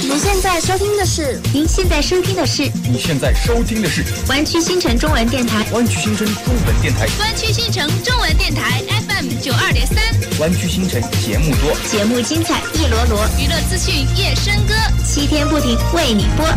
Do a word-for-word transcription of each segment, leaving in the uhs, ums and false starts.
您现在收听的是， 您现在收听的是， 你现在收听的是湾区新城中文电台， 湾区新城中文电台， 湾区新城中文电台 F M 九二点三， 湾区新城节目多， 节目精彩一罗罗， 娱乐资讯夜笙歌， 七天不停为你播。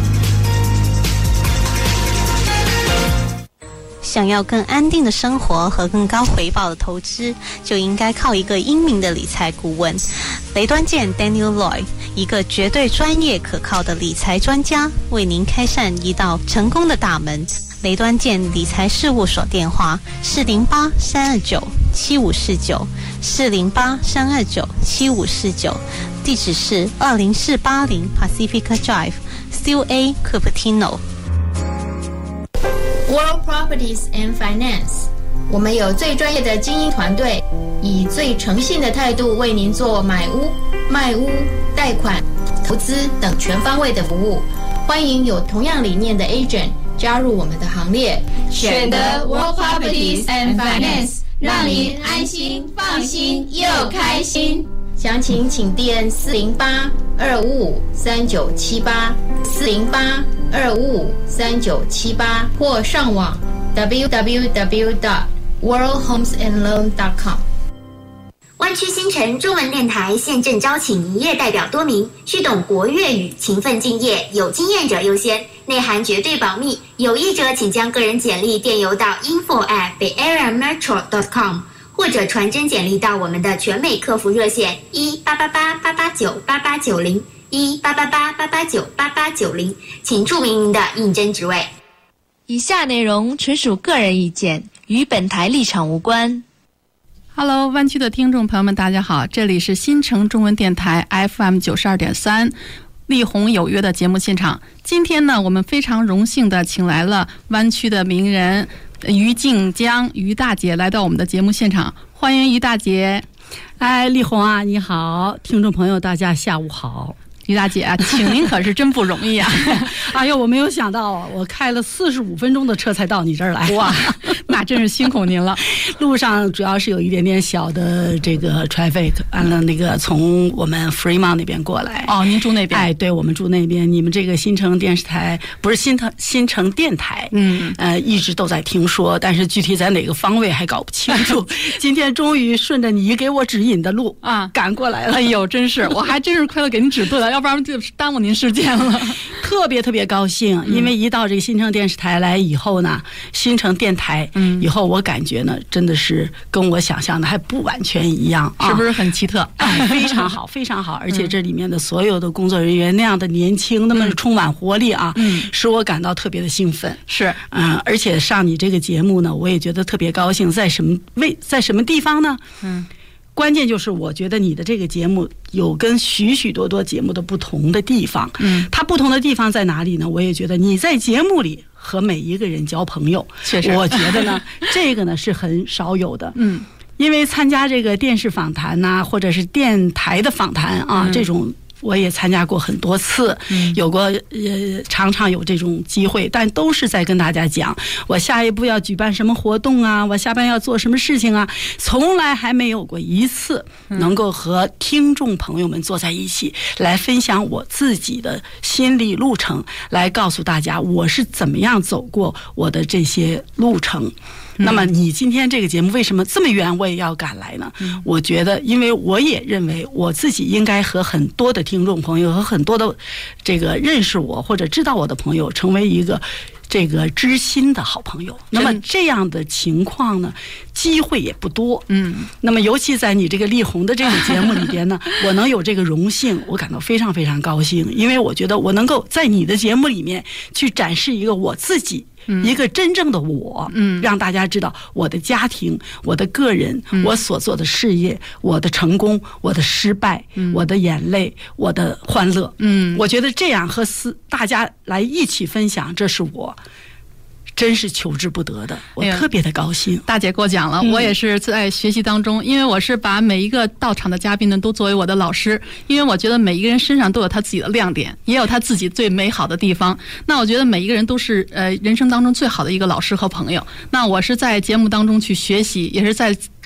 想要更安定的生活和更高回报的投资，就应该靠一个英明的理财顾问。雷端健 Daniel Loy， 一个绝对专业可靠的理财专家，为您开扇一道成功的大门。雷端健理财事务所电话四零八三二九七五四九四零八三二九七五四九，地址是二零四八零 Pacifica Drive C A Cupertino。World Properties and Finance， 我们有最专业的精英团队，以最诚信的态度为您做买屋、卖屋、贷款、投资等全方位的服务。欢迎有同样理念的 agent 加入我们的行列， 选择 World Properties and Finance， 让您安心、放心又开心。 详情请电四零八二五五三九七八四零八二五五三九七八，或上网 w w w dot world homes and loan dot com。 湾区新城中文电台现正招请营业代表多名，需懂国粤语，勤奋敬业，有经验者优先，内涵绝对保密。有意者请将个人简历电邮到 info at bay area metro dot com，或者传真简历到我们的全美客服热线一八八八八八九八八九零一八八八八八九八八九零，请注明您的应征职位。 以下内容纯属个人意见，与本台立场无关。 Hello， 湾区的听众朋友们，大家好，这里是新城中文电台 F M 九十二点三。丽红有约的节目现场，今天呢，我们非常荣幸的请来了湾区的名人于静江于大姐来到我们的节目现场，欢迎于大姐。 哎，丽红啊，你好，听众朋友大家下午好。 于大姐啊，请您可是真不容易啊！ 哎呦，我没有想到，我开了四十五分钟的车才到你这儿来。 哇，那真是辛苦您了。 路上主要是有一点点小的这个 traffic， 完了那个从我们 Fremont 那边过来。 哦，您住那边？ 哎，对，我们住那边。你们这个新城电视台不是新城新城电台，嗯，呃，一直都在听说，但是具体在哪个方位还搞不清楚。今天终于顺着你给我指引的路啊，赶过来了。 哎呦，真是，我还真是亏了给您指对了，要不然就耽误您时间了。 特别特别高兴，因为一到这个新城电视台来以后呢，新城电台以后，我感觉呢，真的是跟我想象的还不完全一样， 是不是很奇特？ 哎，非常好，非常好，而且这里面的所有的工作人员那样的年轻，那么充满活力啊，嗯，使我感到特别的兴奋。 是， 嗯，而且上你这个节目呢，我也觉得特别高兴，在什么位，在什么地方呢？嗯。关键就是我觉得你的这个节目有跟许许多多节目的不同的地方，嗯，它不同的地方在哪里呢？我也觉得你在节目里和每一个人交朋友， 确实， 我觉得呢，这个呢是很少有的，嗯，因为参加这个电视访谈呐、啊，或者是电台的访谈啊，嗯、这种。我也参加过很多次，嗯、有过呃常常有这种机会，但都是在跟大家讲我下一步要举办什么活动啊，我下班要做什么事情啊，从来还没有过一次能够和听众朋友们坐在一起、嗯、来分享我自己的心理路程，来告诉大家我是怎么样走过我的这些路程。那么你今天这个节目为什么这么远我也要赶来呢？嗯、我觉得因为我也认为我自己应该和很多的听众朋友和很多的这个认识我或者知道我的朋友成为一个这个知心的好朋友。那么这样的情况呢，机会也不多。嗯，那么尤其在你这个丽红的这个节目里边呢，我能有这个荣幸，我感到非常非常高兴，因为我觉得我能够在你的节目里面去展示一个我自己。一个真正的我，嗯，让大家知道我的家庭、我的个人、嗯、我所做的事业、我的成功、我的失败、嗯、我的眼泪、我的欢乐，嗯，我觉得这样和大家来一起分享，这是我真是求之不得的，我特别的高兴。 哎、大姐给我讲了、嗯，我也是在学习当中，因为我是把每一个到场的嘉宾呢都作为我的老师，因为我觉得每一个人身上都有他自己的亮点，也有他自己最美好的地方。那我觉得每一个人都是呃人生当中最好的一个老师和朋友。那我是在节目当中去学习，也是在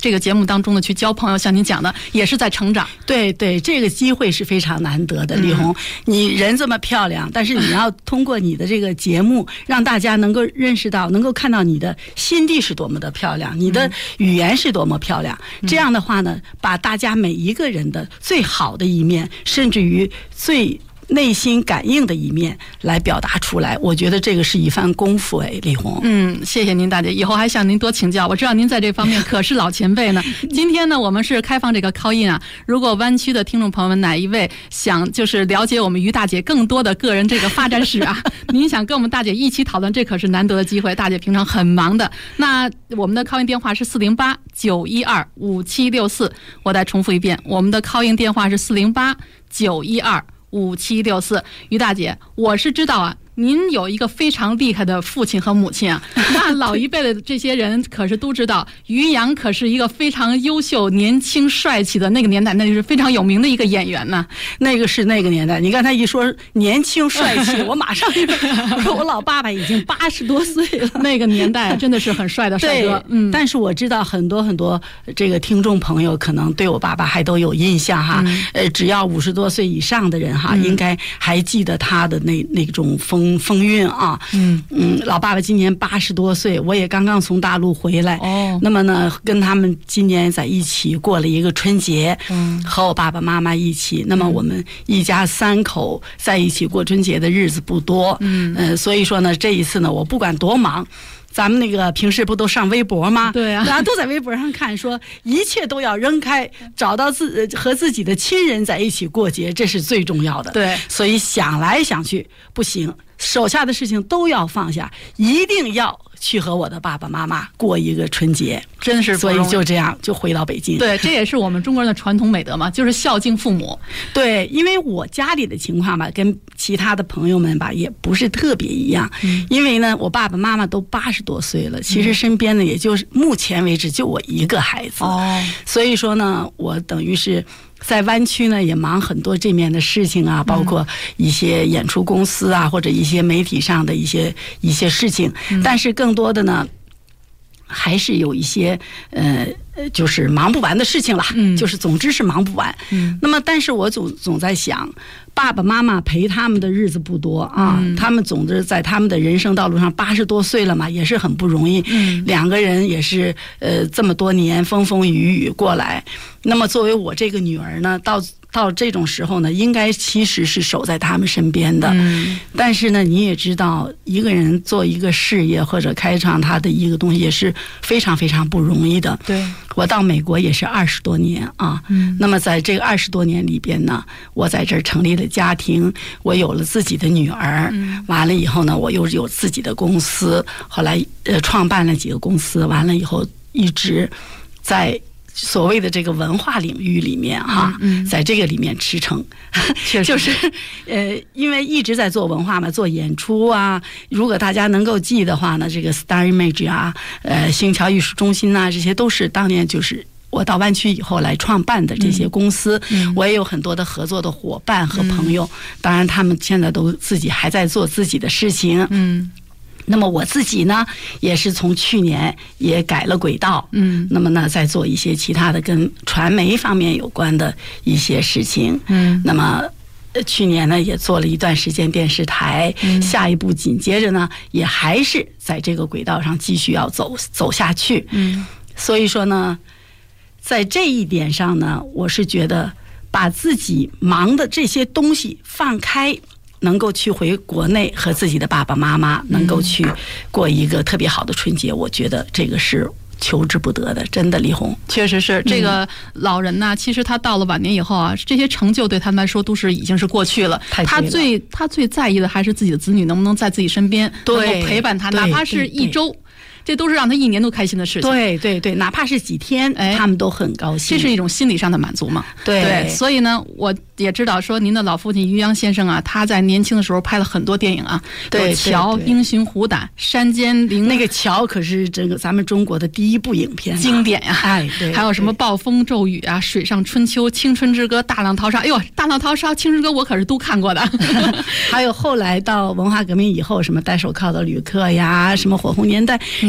这个节目当中呢去交朋友，像您讲的也是在成长。 对对，这个机会是非常难得的，丽红、嗯，你人这么漂亮，但是你要通过你的这个节目让大家能够认识到，能够看到你的心地是多么的漂亮，你的语言是多么漂亮、嗯、这样的话呢，把大家每一个人的最好的一面，甚至于最内心感应的一面来表达出来，我觉得这个是一番功夫。哎，李红， 嗯，谢谢您大姐，以后还向您多请教，我知道您在这方面可是老前辈呢。今天呢我们是开放这个 call in 啊，如果湾区的听众朋友们哪一位想就是了解我们于大姐更多的个人这个发展史啊您想跟我们大姐一起讨论，这可是难得的机会，大姐平常很忙的。那我们的 call in 电话是四零八九一二五七六四，我再重复一遍，我们的 call in 电话是四零八九一二五七六四。于大姐，我是知道啊，您有一个非常厉害的父亲和母亲啊，那老一辈的这些人可是都知道，于洋可是一个非常优秀、年轻、帅气的，那个年代那就是非常有名的一个演员呢。 那个是那个年代，你刚才一说年轻帅气，我马上就我说我老爸爸已经八十多岁了。 那个年代真的是很帅的帅哥。 嗯，但是我知道很多很多这个听众朋友可能对我爸爸还都有印象哈。嗯、呃，只要五十多岁以上的人哈，嗯、应该还记得他的那那种风。风韵啊，嗯嗯，老爸爸今年八十多岁，我也刚刚从大陆回来，哦，那么呢，跟他们今年在一起过了一个春节，嗯，和我爸爸妈妈一起，那么我们一家三口在一起过春节的日子不多，嗯，呃，所以说呢，这一次呢，我不管多忙。咱们那个平时不都上微博吗？ 对啊， 大家都在微博上看，说一切都要扔开，找到自和自己的亲人在一起过节，这是最重要的。 对， 所以想来想去不行，手下的事情都要放下，一定要去和我的爸爸妈妈过一个春节， 真是所以就这样就回到北京。 对，这也是我们中国人的传统美德嘛，就是孝敬父母。 对，因为我家里的情况吧，跟其他的朋友们吧也不是特别一样，嗯、因为呢，我爸爸妈妈都八十多岁了，其实身边呢，也就是目前为止就我一个孩子，哦，所以说呢，我等于是。在湾区呢，也忙很多这面的事情啊，包括一些演出公司啊，或者一些媒体上的一些一些事情。但是更多的呢，还是有一些呃，就是忙不完的事情了。嗯，就是总之是忙不完。嗯，那么但是我总总在想，爸爸妈妈陪他们的日子不多啊，嗯、他们总之在他们的人生道路上八十多岁了嘛，也是很不容易。嗯，两个人也是呃这么多年风风雨雨过来。那么作为我这个女儿呢，到到这种时候呢，应该其实是守在他们身边的。嗯，但是呢，你也知道，一个人做一个事业或者开创他的一个东西，也是非常非常不容易的。 对， 我到美国也是二十多年啊。嗯，那么在这个二十多年里边呢，我在这儿成立了家庭，我有了自己的女儿。嗯，完了以后呢，我又有自己的公司，后来呃创办了几个公司，完了以后一直在。所谓的这个文化领域里面哈，嗯嗯、在这个里面驰骋，就是呃，因为一直在做文化嘛，做演出啊。如果大家能够记的话呢，这个 Star Image 啊，呃，星桥艺术中心啊，这些都是当年就是我到湾区以后来创办的这些公司。嗯嗯、我也有很多的合作的伙伴和朋友，嗯、当然他们现在都自己还在做自己的事情。嗯。那么我自己呢，也是从去年也改了轨道，嗯，那么呢，在做一些其他的跟传媒方面有关的一些事情，嗯，那么去年呢也做了一段时间电视台，嗯、下一步紧接着呢，也还是在这个轨道上继续要走走下去，嗯，所以说呢，在这一点上呢，我是觉得把自己忙的这些东西放开。能够去回国内和自己的爸爸妈妈能够去过一个特别好的春节，我觉得这个是求之不得的，真的，李红。 确实是这个老人呢，其实他到了晚年以后啊，这些成就对他们来说都是已经是过去了。他最他最在意的还是自己的子女能不能在自己身边，能够陪伴他，哪怕是一周。这都是让他一年都开心的事情。 对对对，哪怕是几天，哎，他们都很高兴。 这是一种心理上的满足嘛？ 对对，所以呢，我也知道说您的老父亲于洋先生啊，他在年轻的时候拍了很多电影啊， 对， 有桥、英雄虎胆、山间灵， 那个桥可是这个咱们中国的第一部影片， 经典呀、啊。 哎，对， 还有什么暴风骤雨啊、水上春秋、青春之歌、大浪淘沙。哎呦，大浪淘沙、青春之歌我可是都看过的。 还有后来到文化革命以后，什么戴手铐的旅客呀，什么火红年代，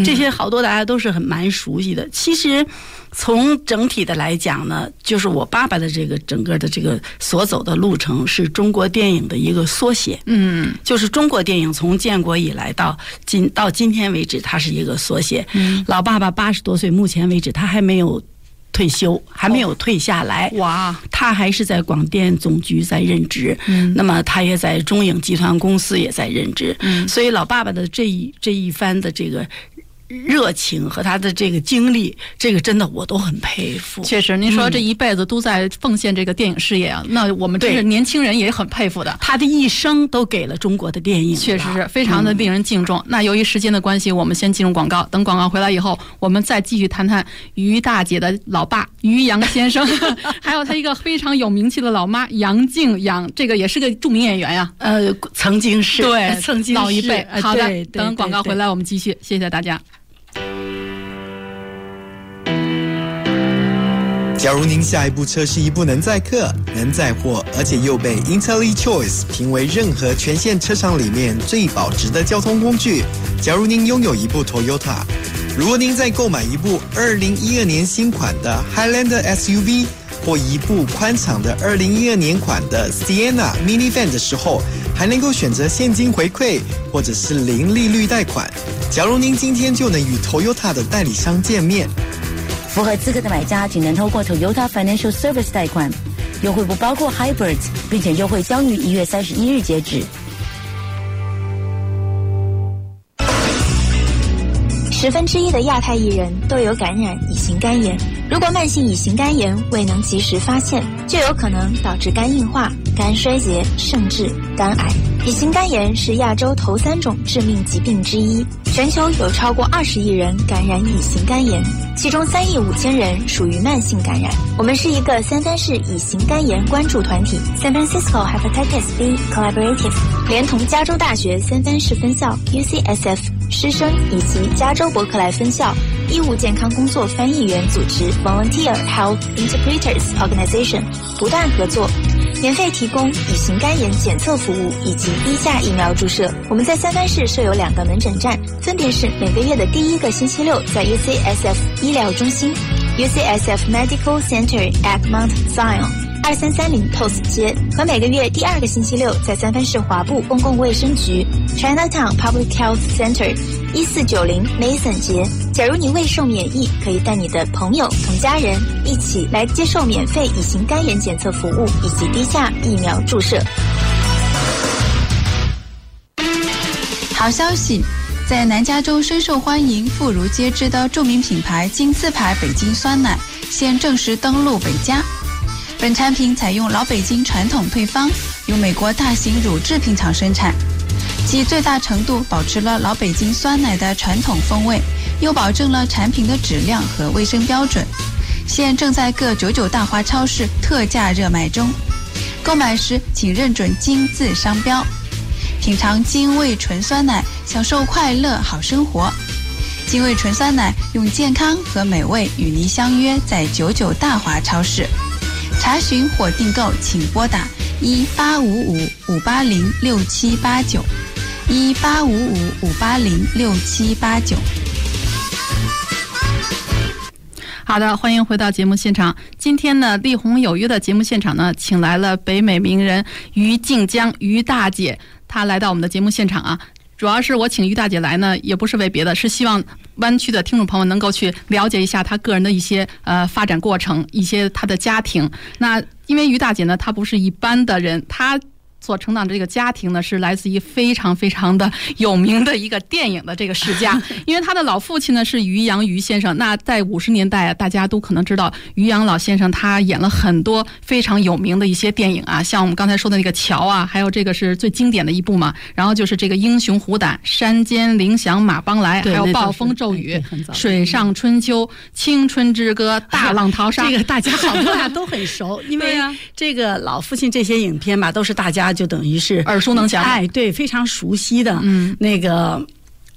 这些好多大家都是很蛮熟悉的。其实从整体的来讲呢，就是我爸爸的这个整个的这个所走的路程是中国电影的一个缩写。嗯，就是中国电影从建国以来到今到今天为止，它是一个缩写。嗯，老爸爸八十多岁，目前为止他还没有退休，还没有退下来。哦、哇，他还是在广电总局在任职。嗯，那么他也在中影集团公司也在任职。嗯，所以老爸爸的这一这一番的这个热情和他的这个经历，这个真的我都很佩服。 确实，您说这一辈子都在奉献这个电影事业啊，嗯、那我们这是年轻人也很佩服的。 他的一生都给了中国的电影， 确实是非常的令人敬重。嗯、那由于时间的关系，我们先进入广告，等广告回来以后，我们再继续谈谈于大姐的老爸于洋先生，还有他一个非常有名气的老妈杨静杨，这个也是个著名演员呀、 啊。呃，曾经是， 对， 曾经是老一辈。好的， 对对等广告回来我们继续，谢谢大家。 假如您下一部车是一部能载客、能载货，而且又被 IntelliChoice 评为任何全线车厂里面最保值的交通工具，假如您拥有一部 Toyota， 如果您在购买一部二零一二年新款的 Highlander S U V 或一部宽敞的二零一二年款的 Sienna Minivan 的时候，还能够选择现金回馈或者是零利率贷款。假如您今天就能与 Toyota 的代理商见面， 符合资格的买家仅能透过 Toyota Financial Service 贷款，优惠不包括 Hybrids， 并且优惠将于一月三十一日截止。 十分之一的亚太艺人都有感染乙型肝炎，如果慢性乙型肝炎未能及时发现，就有可能导致肝硬化、肝衰竭，甚至肝癌。乙型肝炎是亚洲头三种致命疾病之一，全球有超过二十亿人感染乙型肝炎，其中三亿五千人属于慢性感染。我们是一个三藩市乙型肝炎关注团体 San Francisco Hepatitis B Collaborative， 连同加州大学三藩市分校 U C S F 师生以及加州伯克莱分校义务健康工作翻译员组织 Volunteer Health Interpreters Organization 不断合作，免费提供乙型肝炎检测服务以及低价疫苗注射。我们在三藩市设有两个门诊站，分别是每个月的第一个星期六在 U C S F 医疗中心 U C S F Medical Center at Mount Zion二三三零 Post 街，和每个月第二个星期六在三藩市华埠公共卫生局 Chinatown Public Health Center 一四九零 Mason 街。假如你未受免疫，可以带你的朋友同家人一起来接受免费乙型肝炎检测服务以及低价疫苗注射。 好消息，在南加州深受欢迎、妇孺皆知的著名品牌金字牌北京酸奶现正式登陆北加。本产品采用老北京传统配方，由美国大型乳制品厂生产，既最大程度保持了老北京酸奶的传统风味，又保证了产品的质量和卫生标准。现正在各九九大华超市特价热卖中，购买时请认准金字商标。品尝金味纯酸奶，享受快乐好生活。金味纯酸奶用健康和美味与您相约在九九大华超市。查询或订购请拨打一八五五五八零六七八九一八五五五八零六七八九。 好的，欢迎回到节目现场。今天呢，丽红有约的节目现场呢，请来了北美名人于静江于大姐，她来到我们的节目现场啊。主要是我请于大姐来呢，也不是为别的，是希望湾区的听众朋友能够去了解一下她个人的一些呃发展过程，一些她的家庭。那因为于大姐呢，她不是一般的人，她所成长的这个家庭呢，是来自于非常非常的有名的一个电影的这个世家。因为他的老父亲呢是于洋于先生，那在五十年代啊，大家都可能知道于洋老先生，他演了很多非常有名的一些电影啊，像我们刚才说的那个桥啊，还有这个是最经典的一部嘛，然后就是这个英雄虎胆、山间铃响马帮来，还有暴风骤雨、水上春秋、青春之歌、大浪淘沙， 这个大家好多大家都很熟，因为这个老父亲这些影片吧，都是大家就等于是耳熟能详， 哎，对，非常熟悉的。嗯，那个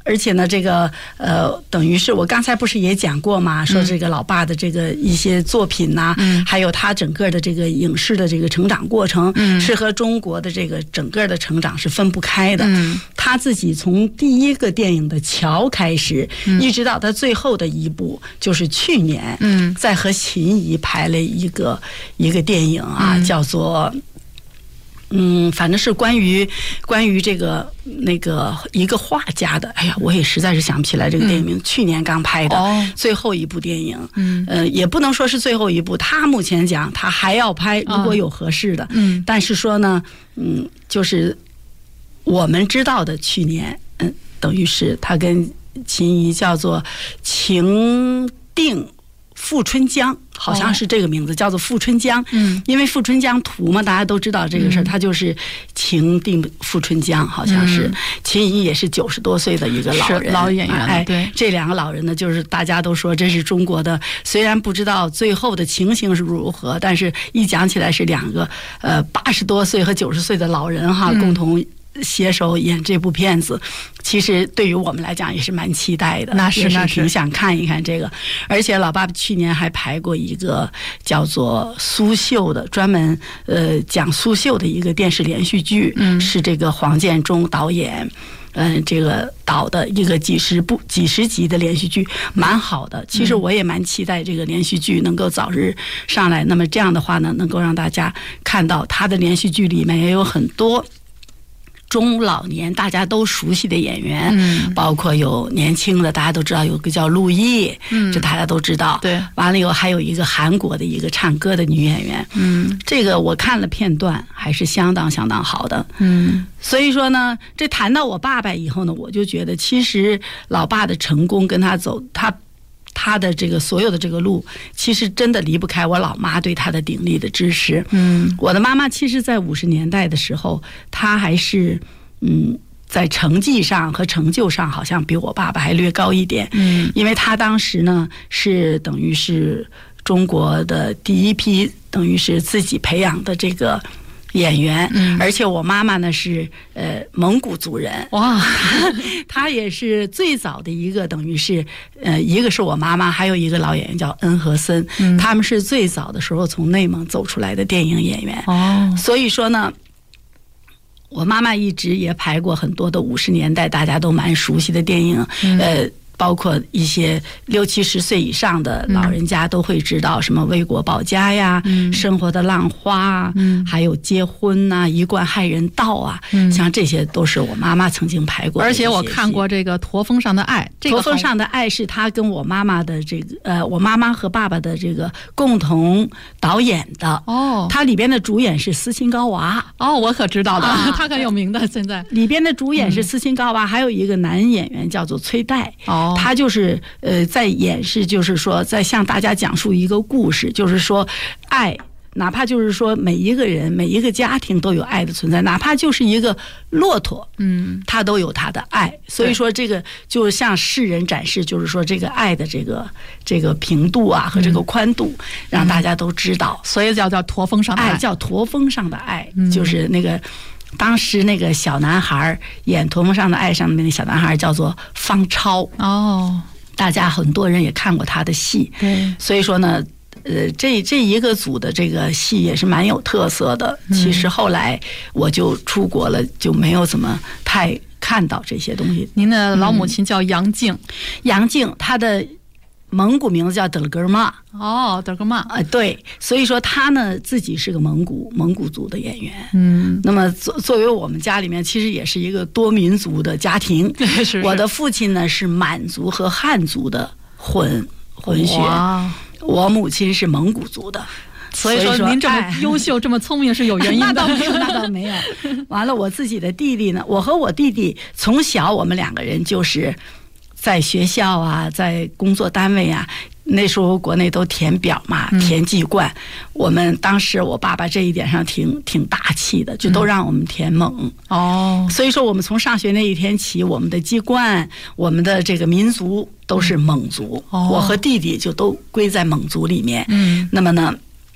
而且呢，这个呃，等于是我刚才不是也讲过嘛，说这个老爸的这个一些作品呐、啊，嗯，还有他整个的这个影视的这个成长过程，嗯，是和中国的这个整个的成长是分不开的。嗯，他自己从第一个电影的《桥》开始，嗯，一直到他最后的一部，就是去年，嗯，在和秦怡拍了一个一个电影啊，嗯，叫做。嗯，反正是关于关于这个那个一个画家的，哎呀，我也实在是想不起来这个电影名。嗯、去年刚拍的、哦、最后一部电影，嗯，呃，也不能说是最后一部，他目前讲他还要拍，如果有合适的，嗯，但是说呢，嗯，就是我们知道的，去年，嗯，等于是他跟秦怡叫做情定。富春江好像是这个名字，哦、叫做富春江。嗯，因为富春江图嘛，大家都知道这个事儿，嗯、他就是情定富春江，好像是。嗯、秦怡也是九十多岁的一个老人， 老演员。 哎， 对， 这两个老人呢，就是大家都说这是中国的，虽然不知道最后的情形是如何，但是一讲起来是两个呃八十多岁和九十岁的老人哈，嗯、共同。携手演这部片子，其实对于我们来讲也是蛮期待的， 那是那是挺想看一看这个。而且老爸爸去年还拍过一个叫做苏绣的，专门呃讲苏绣的一个电视连续剧，嗯，是这个黄建中导演。嗯，这个导的一个几十部、几十集的连续剧，蛮好的。其实我也蛮期待这个连续剧能够早日上来。那么这样的话呢，能够让大家看到他的连续剧里面也有很多。中老年大家都熟悉的演员，嗯，包括有年轻的，大家都知道有个叫陆毅，嗯，这大家都知道。对，完了以后还有一个韩国的一个唱歌的女演员，嗯，这个我看了片段，还是相当相当好的，嗯。所以说呢，这谈到我爸爸以后呢，我就觉得其实老爸的成功跟他走，他。他的这个所有的这个路，其实真的离不开我老妈对他的鼎力的支持。嗯，我的妈妈其实，在五十年代的时候，她还是嗯，在成绩上和成就上，好像比我爸爸还略高一点。嗯，因为她当时呢，是等于是中国的第一批，等于是自己培养的这个。演员，嗯、而且我妈妈呢是呃蒙古族人，哇，她也是最早的一个，等于是呃一个是我妈妈，还有一个老演员叫恩和森，嗯、他们是最早的时候从内蒙走出来的电影演员。哦，所以说呢，我妈妈一直也拍过很多的五十年代大家都蛮熟悉的电影，嗯、呃。包括一些六七十岁以上的老人家都会知道什么为国保家呀、嗯、生活的浪花啊、嗯、还有结婚啊、一贯害人道啊、嗯、像这些都是我妈妈曾经拍过的。 而且我看过这个驼峰上的爱，这个驼峰上的爱是他跟我妈妈的这个呃我妈妈和爸爸的这个共同导演的。哦，他里边的主演是斯琴高娃。 哦，我可知道的，啊、他很有名的。现在里边的主演是斯琴高娃、嗯、还有一个男演员叫做崔代。哦，他就是呃，在演示，就是说，在向大家讲述一个故事，就是说，爱，哪怕就是说每一个人、每一个家庭都有爱的存在，哪怕就是一个骆驼，嗯，它都有它的爱。所以说，这个就向世人展示，就是说这个爱的这个这个平度啊和这个宽度，嗯、让大家都知道。 所以叫叫驼峰上的爱， 爱叫驼峰上的爱，嗯、就是那个。当时那个小男孩演《驼峰上的爱》上面的小男孩叫做方超哦，大家很多人也看过他的戏，对，所以说呢，呃，这这一个组的这个戏也是蛮有特色的。嗯、其实后来我就出国了，就没有怎么太看到这些东西。 您的老母亲叫杨静，嗯、 杨静，她的。蒙古名字叫德勒格玛哦，德勒格玛啊，对，所以说他呢自己是个蒙古蒙古族的演员，嗯，那么作作为我们家里面其实也是一个多民族的家庭，是是我的父亲呢是满族和汉族的混混血，我母亲是蒙古族的。 所以说您这么优秀、哎、这么聪明是有原因的。 那倒没有，那倒没有。完了，我自己的弟弟呢，我和我弟弟从小我们两个人就是在学校啊，在工作单位啊，那时候国内都填表嘛，填记冠。嗯、我们当时我爸爸这一点上挺挺大气的，就都让我们填蒙。哦，所以说我们从上学那一天起，我们的记冠，我们的这个民族都是蒙族。哦，我和弟弟就都归在蒙族里面。嗯，那么呢？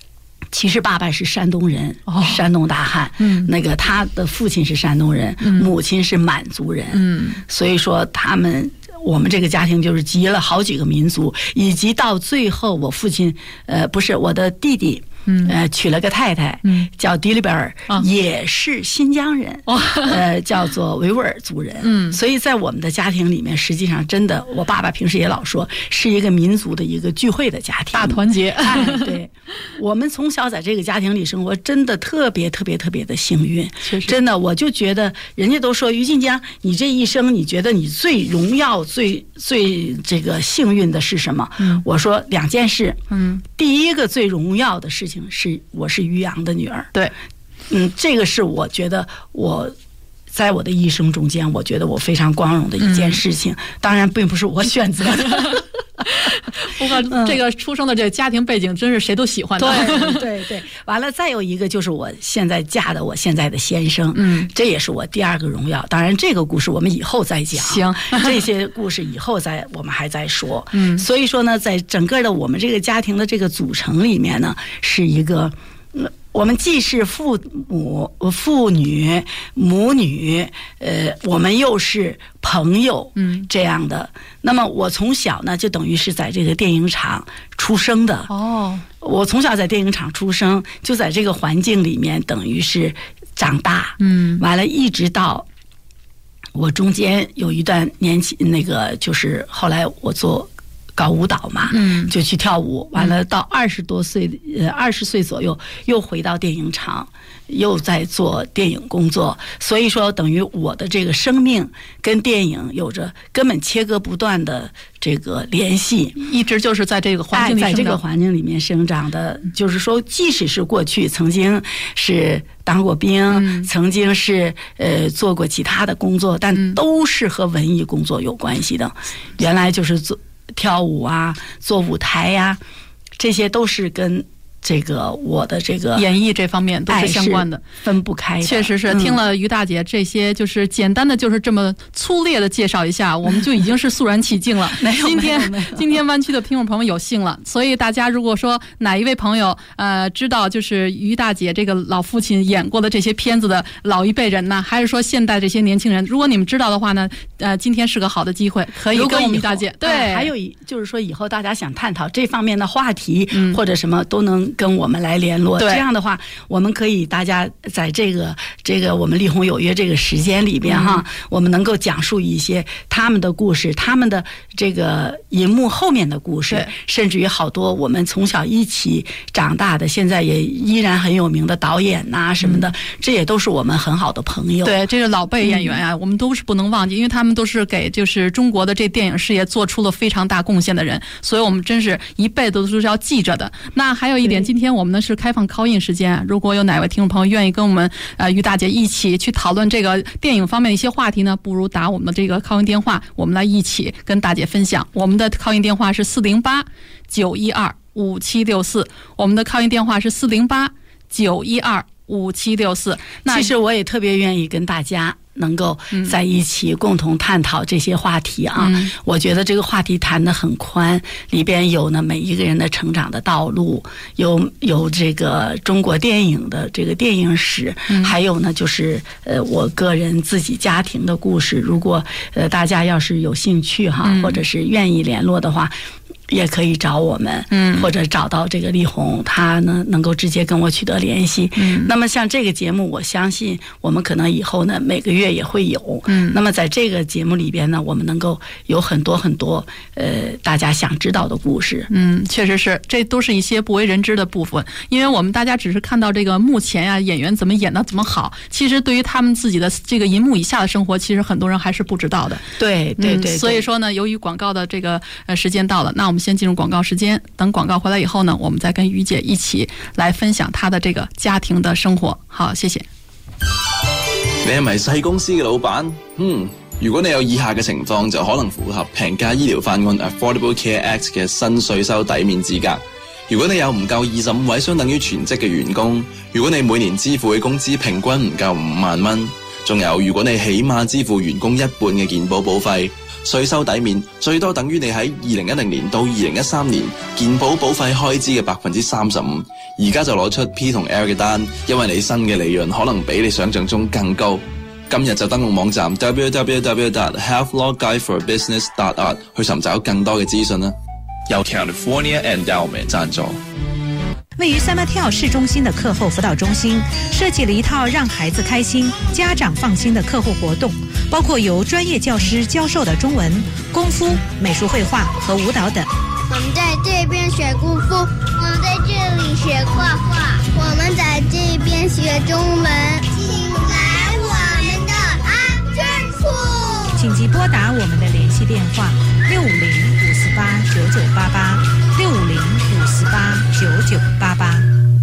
其实爸爸是山东人，哦、山东大汉。 嗯， 那个他的父亲是山东人， 嗯、 母亲是满族人。 嗯， 所以说他们我们这个家庭就是集了好几个民族，以及到最后我父亲呃不是我的弟弟。 嗯， 呃，娶了个太太， 嗯， 叫迪里贝尔， 啊、 也是新疆人， 哦、 呃，叫做维吾尔族人， 嗯， 所以在我们的家庭里面，实际上真的，我爸爸平时也老说，是一个民族的一个聚会的家庭， 大团结。 哎，对，我们从小在这个家庭里生活，真的特别特别特别的幸运，真的，我就觉得人家都说于晋江，你这一生，你觉得你最荣耀、最最这个幸运的是什么？ 嗯， 我说两件事， 嗯， 第一个最荣耀的事情。是我是于洋的女儿， 对， 嗯，这个是我觉得我在我的一生中间，我觉得我非常光荣的一件事情。嗯、当然，并不是我选择的。 不过，这个出生的这个家庭背景，真是谁都喜欢的。 对对对，完了，再有一个就是我现在嫁的我现在的先生， 嗯， 这也是我第二个荣耀。当然，这个故事我们以后再讲。 行， 这些故事以后再我们还在说。 嗯， 所以说呢，在整个的我们这个家庭的这个组成里面呢，是一个。我们既是父母、父女、母女，呃，我们又是朋友， 嗯， 这样的。那么我从小呢，就等于是在这个电影厂出生的。 哦， 我从小在电影厂出生，就在这个环境里面，等于是长大。 嗯， 完了，一直到我中间有一段年纪，那个就是后来我做。搞舞蹈嘛， 嗯， 就去跳舞，完了到二十多岁，呃，二十岁左右又回到电影厂，又在做电影工作。所以说，等于我的这个生命跟电影有着根本切割不断的这个联系， 一直就是在这个环境里， 在这个环境里面生长的。就是说，即使是过去曾经是当过兵， 嗯、 曾经是呃做过其他的工作，但都是和文艺工作有关系的。嗯、原来就是做。跳舞啊，做舞台呀、啊，这些都是跟这个我的这个演艺这方面都是相关的， 分不开的。 确实是、嗯、听了于大姐这些，就是简单的就是这么粗略的介绍一下，我们就已经是肃然起敬了。 没有， 今天今天湾区的听众朋友们有幸了，所以大家如果说哪一位朋友呃知道就是于大姐这个老父亲演过的这些片子的老一辈人呢，还是说现代这些年轻人，如果你们知道的话呢，呃，今天是个好的机会，可以跟我们于大姐对、 呃。还有就是说以后大家想探讨这方面的话题、 嗯、 或者什么都能。跟我们来联络， 这样的话，我们可以大家在这个这个我们丽红有约这个时间里边哈、嗯，我们能够讲述一些他们的故事，他们的这个银幕后面的故事，甚至于好多我们从小一起长大的，现在也依然很有名的导演呐、啊、什么的、嗯，这也都是我们很好的朋友。 对，这个老辈演员啊、嗯，我们都是不能忘记，因为他们都是给就是中国的这电影事业做出了非常大贡献的人，所以我们真是一辈子都是要记着的。那还有一点。今天我们呢是开放 call in 时间，如果有哪位听众朋友愿意跟我们呃于大姐一起去讨论这个电影方面的一些话题呢，不如打我们的这个 call in 电话，我们来一起跟大姐分享。我们的 call in 电话是四零八九一二五七六四，我们的 call in 电话是四零八九一二五七六四。那其实我也特别愿意跟大家。能够在一起共同探讨这些话题啊、 嗯、 我觉得这个话题谈得很宽，里边有呢每一个人的成长的道路，有有这个中国电影的这个电影史、嗯、还有呢就是呃我个人自己家庭的故事。如果呃大家要是有兴趣哈、嗯、或者是愿意联络的话，也可以找我们， 嗯， 或者找到这个丽红，她呢能够直接跟我取得联系。 嗯， 那么像这个节目，我相信我们可能以后呢每个月也会有。 嗯， 那么在这个节目里边呢，我们能够有很多很多呃大家想知道的故事。 嗯，确实是，这都是一些不为人知的部分，因为我们大家只是看到这个目前呀、啊、演员怎么演的怎么好，其实对于他们自己的这个银幕以下的生活，其实很多人还是不知道的。 对对 对, 对、 嗯，所以说呢，由于广告的这个呃时间到了，那我们先进入广告时间，等广告回来以后呢，我们再跟于姐一起来分享她的这个家庭的生活。好，謝謝。 你係咪細公司嘅老闆？嗯，如果你有以下嘅情況，就可能符合平價醫療法案 Affordable Care Act 嘅新稅收抵免資格。如果你有唔夠二十五位相等於全職嘅員工，如果你每年支付嘅工資平均唔夠五萬蚊，仲有如果你起碼支付員工一半嘅健保保費， 稅收抵免最多等於你喺二零一零年到二零一三年健保保費開支嘅百分之三十五。而家就攞出 P 同 L 嘅單，因為你新嘅利潤可能比你想象中更高。今日就登錄網站 double-u double-u double-u dot health law guide for business dot org 去尋找更多嘅資訊啦。由 California Endowment 贊助。 位于San Mateo市中心的课后辅导中心，设计了一套让孩子开心、家长放心的课后活动，包括由专业教师教授的中文、功夫、美术绘画和舞蹈等。 我们在这边学功夫，我们在这里学画画，我们在这边学中文。请来我们的安全处， 紧急拨打我们的联系电话六五零五四八九九八八六五零五四八九九八八。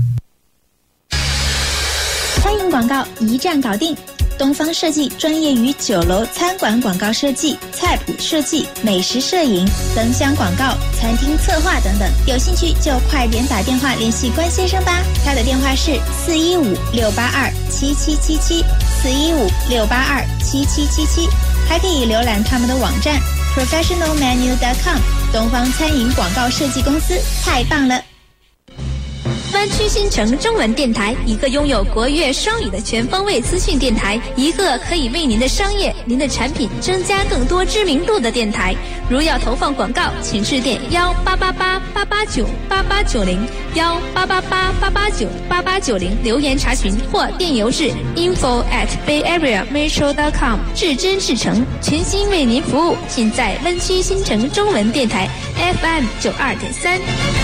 餐饮广告一站搞定。东方设计专业于酒楼餐馆广告设计、菜谱设计、美食摄影、灯箱广告、餐厅策划等等。有兴趣就快点打电话联系关先生吧，他的电话是四一五六八二七七七七四一五六八二七七七七，还可以浏览他们的网站 professional menu dot com。东方餐饮广告设计公司太棒了。 湾区新城中文电台，一个拥有国粤双语的全方位资讯电台，一个可以为您的商业、您的产品增加更多知名度的电台。如要投放广告，请致电幺八八八八八九八八九零幺八八八八八九八八九零留言查询，或电邮至 info at bay area metro dot com。至真至诚，全心为您服务，尽在湾区新城中文电台 F M 九二点三。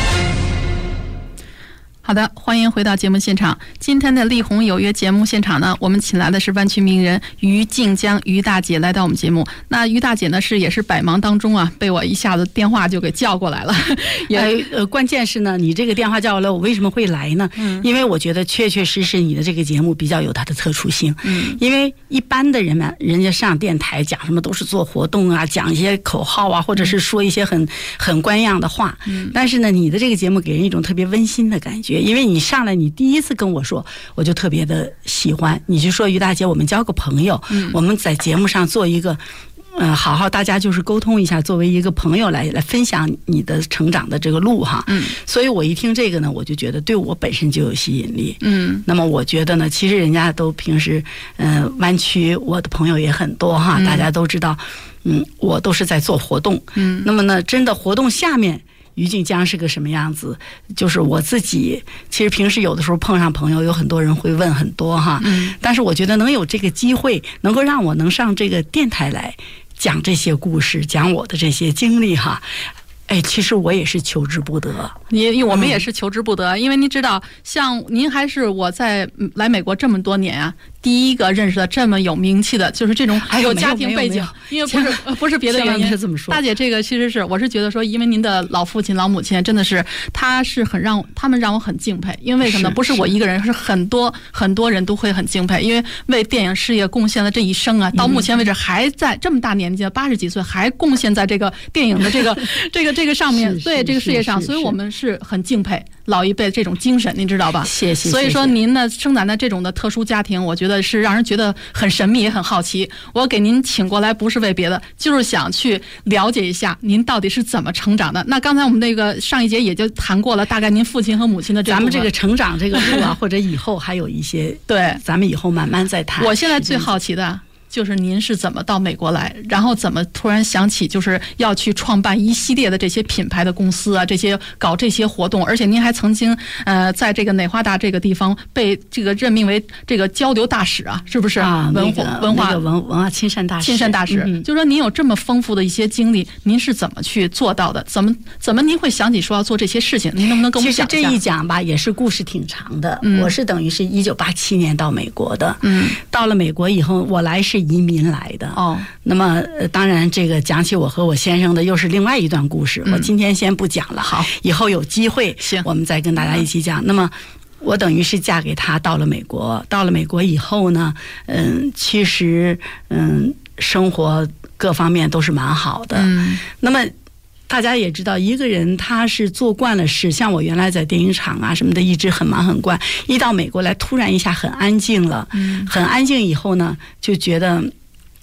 好的，欢迎回到节目现场。今天的丽红有约节目现场呢，我们请来的是湾区名人于静江于大姐来到我们节目。那于大姐呢是也是百忙当中啊，被我一下子电话就给叫过来了。 也呃，关键是呢，你这个电话叫过来，我为什么会来呢？嗯，因为我觉得确确实实你的这个节目比较有它的特殊性。嗯，因为一般的人们，人家上电台讲什么都是做活动啊，讲一些口号啊，或者是说一些很很官样的话。嗯，但是呢，你的这个节目给人一种特别温馨的感觉。因为你上来你第一次跟我说，我就特别的喜欢。你就说于大姐，我们交个朋友，嗯，我们在节目上做一个嗯、呃，好好大家就是沟通一下，作为一个朋友来来分享你的成长的这个路哈。嗯，所以我一听这个呢，我就觉得对我本身就有吸引力。嗯，那么我觉得呢，其实人家都平时嗯、呃、湾区我的朋友也很多哈，嗯，大家都知道，嗯，我都是在做活动。嗯，那么呢，真的活动下面于静江是个什么样子？就是我自己，其实平时有的时候碰上朋友，有很多人会问很多哈。嗯。但是我觉得能有这个机会，能够让我能上这个电台来讲这些故事，讲我的这些经历哈。哎，其实我也是求之不得。 你我们也是求之不得，嗯，因为您知道，像您还是我在来美国这么多年啊，第一个认识的这么有名气的，就是这种有家庭背景，因为不是不是别的原因。 是这么说， 大姐，这个其实是我是觉得说，因为您的老父亲老母亲真的是，他是很让他们让我很敬佩，因为什么呢？不是我一个人，是很多很多人都会很敬佩，因为为电影事业贡献了这一生啊，到目前为止还在这么大年纪，八十几岁还贡献在这个电影的这个这个这个上面，对这个事业上，所以我们是很敬佩老一辈这种精神，您知道吧？ 谢谢。 所以说您呢生长在这种的特殊家庭，我觉得是让人觉得很神秘也很好奇。我给您请过来不是为别的，就是想去了解一下您到底是怎么成长的。那刚才我们那个上一节也就谈过了，大概您父亲和母亲的这个咱们这个成长这个路啊，或者以后还有一些对， 咱们以后慢慢再谈。 我现在最好奇的就是您是怎么到美国来，然后怎么突然想起就是要去创办一系列的这些品牌的公司啊，这些搞这些活动，而且您还曾经呃在这个内华达这个地方被这个任命为这个交流大使啊，是不是？ 啊， 文化、 那个、 文化、 那个、文文化亲善大使， 亲善大使。嗯，就说您有这么丰富的一些经历，您是怎么去做到的？怎么怎么您会想起说要做这些事情？您能不能跟我们讲一下？ 其实这一讲吧，也是故事挺长的。嗯，我是等于是一九八七年到美国的。嗯，到了美国以后，我来是移民来的。哦，那么、呃、当然这个讲起我和我先生的又是另外一段故事，嗯，我今天先不讲了。好，以后有机会我们再跟大家一起讲。嗯，那么我等于是嫁给他到了美国，到了美国以后呢，嗯，其实嗯生活各方面都是蛮好的。嗯，那么大家也知道，一个人他是做惯了事，像我原来在电影厂啊什么的，一直很忙很惯，一到美国来突然一下很安静了。嗯，很安静以后呢，就觉得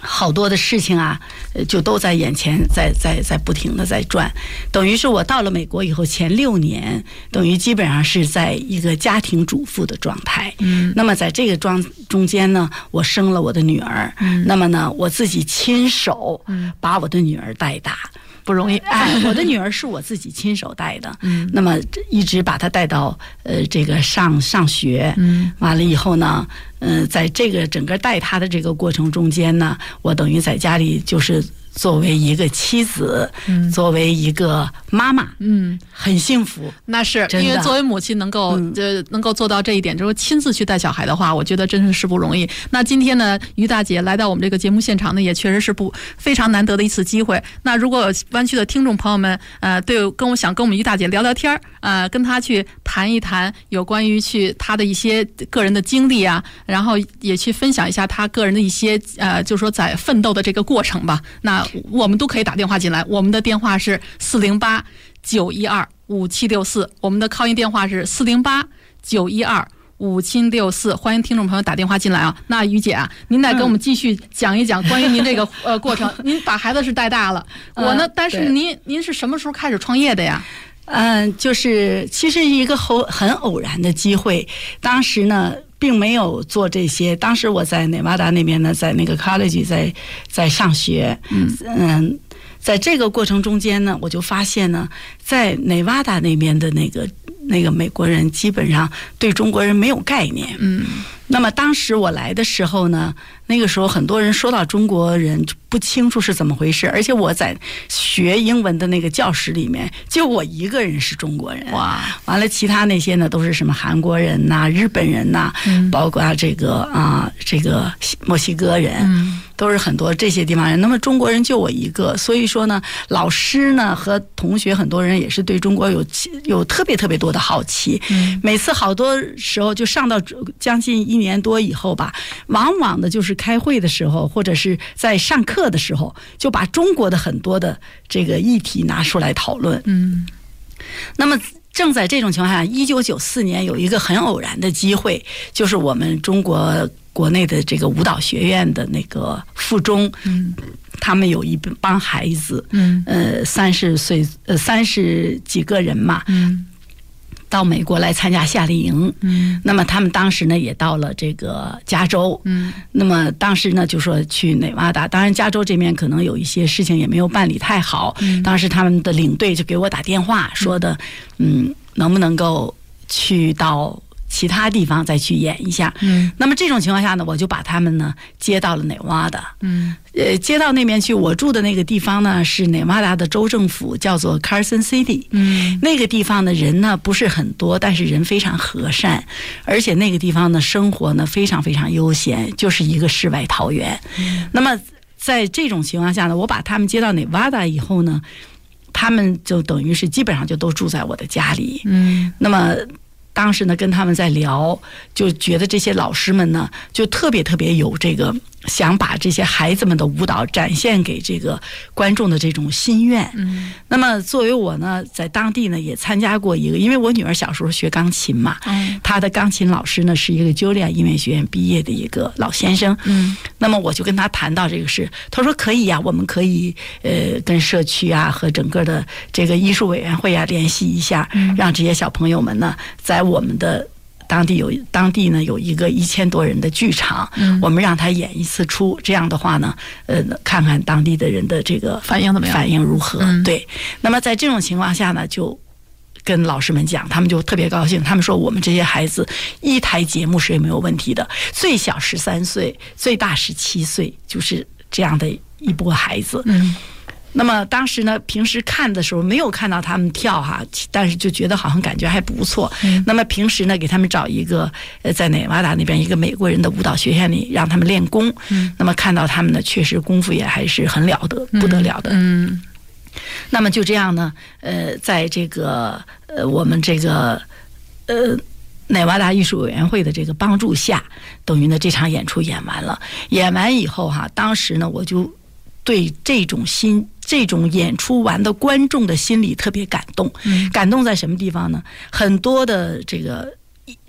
好多的事情啊，就都在眼前，在在在不停的在转，等于是我到了美国以后，前六年等于基本上是在一个家庭主妇的状态。嗯，那么在这个中中间呢，我生了我的女儿，嗯，那么呢，我自己亲手把我的女儿带大。 不容易， 哎，我的女儿是我自己亲手带的，嗯，那么一直把她带到呃这个上上学，嗯，完了以后呢，呃，在这个整个带她的这个过程中间呢，我等于在家里就是作为一个妻子，嗯，作为一个妈妈，嗯，很幸福。 那是因为作为母亲能够呃、嗯、能够做到这一点，就是亲自去带小孩的话，我觉得真是不容易。那今天呢，于大姐来到我们这个节目现场呢，也确实是不非常难得的一次机会。那如果湾区的听众朋友们呃对跟我想跟我们于大姐聊聊天，呃跟她去谈一谈有关于去她的一些个人的经历啊，然后也去分享一下她个人的一些呃就是说在奋斗的这个过程吧。那我们都可以打电话进来，我们的电话是四零八九一二五七六四，我们的call in电话是四零八九一二五七六四，欢迎听众朋友打电话进来啊。那于姐啊，您来给我们继续讲一讲关于您这个呃过程。您把孩子是带大了，我呢，但是您您是什么时候开始创业的呀？ 嗯，就是其实一个很很偶然的机会，当时呢并没有做这些。当时我在内华达那边呢，在那个 college 在在上学，嗯嗯，在这个过程中间呢，我就发现呢，在内华达那边的那个那个美国人基本上对中国人没有概念，嗯。那么当时我来的时候呢，那个时候很多人说到中国人不清楚是怎么回事，而且我在学英文的那个教室里面，就我一个人是中国人。哇！完了，其他那些呢都是什么韩国人呐、啊、日本人呐、啊嗯，包括这个啊这个墨西哥人。嗯，都是很多这些地方人。那么中国人就我一个，所以说呢，老师呢和同学很多人也是对中国有有特别特别多的好奇。嗯，每次好多时候就上到将近一年多以后吧，往往的就是开会的时候或者是在上课的时候，就把中国的很多的这个议题拿出来讨论。嗯，那么正在这种情况下，一九九四年有一个很偶然的机会，就是我们中国国内的这个舞蹈学院的那个附中，嗯，他们有一帮孩子，嗯，呃，三十岁，呃，三十几个人嘛，嗯，到美国来参加夏令营，嗯，那么他们当时呢也到了这个加州，嗯，那么当时呢就说去内华达，当然加州这边可能有一些事情也没有办理太好，嗯，当时他们的领队就给我打电话说的，嗯，能不能够去到其他地方再去演一下，嗯，那么这种情况下呢，我就把他们呢接到了内华达，嗯，呃，接到那边去。我住的那个地方呢是内华达的州政府，叫做 Carson City， 嗯，那个地方的人呢不是很多，但是人非常和善，而且那个地方的生活呢非常非常悠闲，就是一个世外桃源。嗯，那么在这种情况下呢，我把他们接到内华达以后呢，他们就等于是基本上就都住在我的家里，嗯，那么当时呢跟他们在聊，就觉得这些老师们呢就特别特别有这个想把这些孩子们的舞蹈展现给这个观众的这种心愿。嗯，那么作为我呢在当地呢也参加过一个，因为我女儿小时候学钢琴嘛，嗯，她的钢琴老师呢是一个 Julia 音乐学院毕业的一个老先生。嗯，那么我就跟他谈到这个事，他说可以呀、啊，我们可以呃跟社区啊和整个的这个艺术委员会啊联系一下，嗯，让这些小朋友们呢在我们的当地有当地呢有一个一千多人的剧场，嗯，我们让他演一次出，这样的话呢，呃，看看当地的人的这个反应怎么样， 反应如何？嗯，对。那么在这种情况下呢，就跟老师们讲，他们就特别高兴，他们说我们这些孩子一台节目是没有问题的，最小十三岁，最大十七岁，就是这样的一波孩子。嗯。那么当时呢，平时看的时候没有看到他们跳哈，但是就觉得好像感觉还不错。嗯，那么平时呢，给他们找一个呃，在内华达那边一个美国人的舞蹈学院里，让他们练功。嗯，那么看到他们呢，确实功夫也还是很了得，不得了的。嗯，嗯，那么就这样呢，呃，在这个呃我们这个呃。内华达艺术委员会的这个帮助下，等于呢这场演出演完了。演完以后哈，当时呢我就对这种心。这种演出完的观众的心理特别感动，嗯，感动在什么地方呢？很多的这个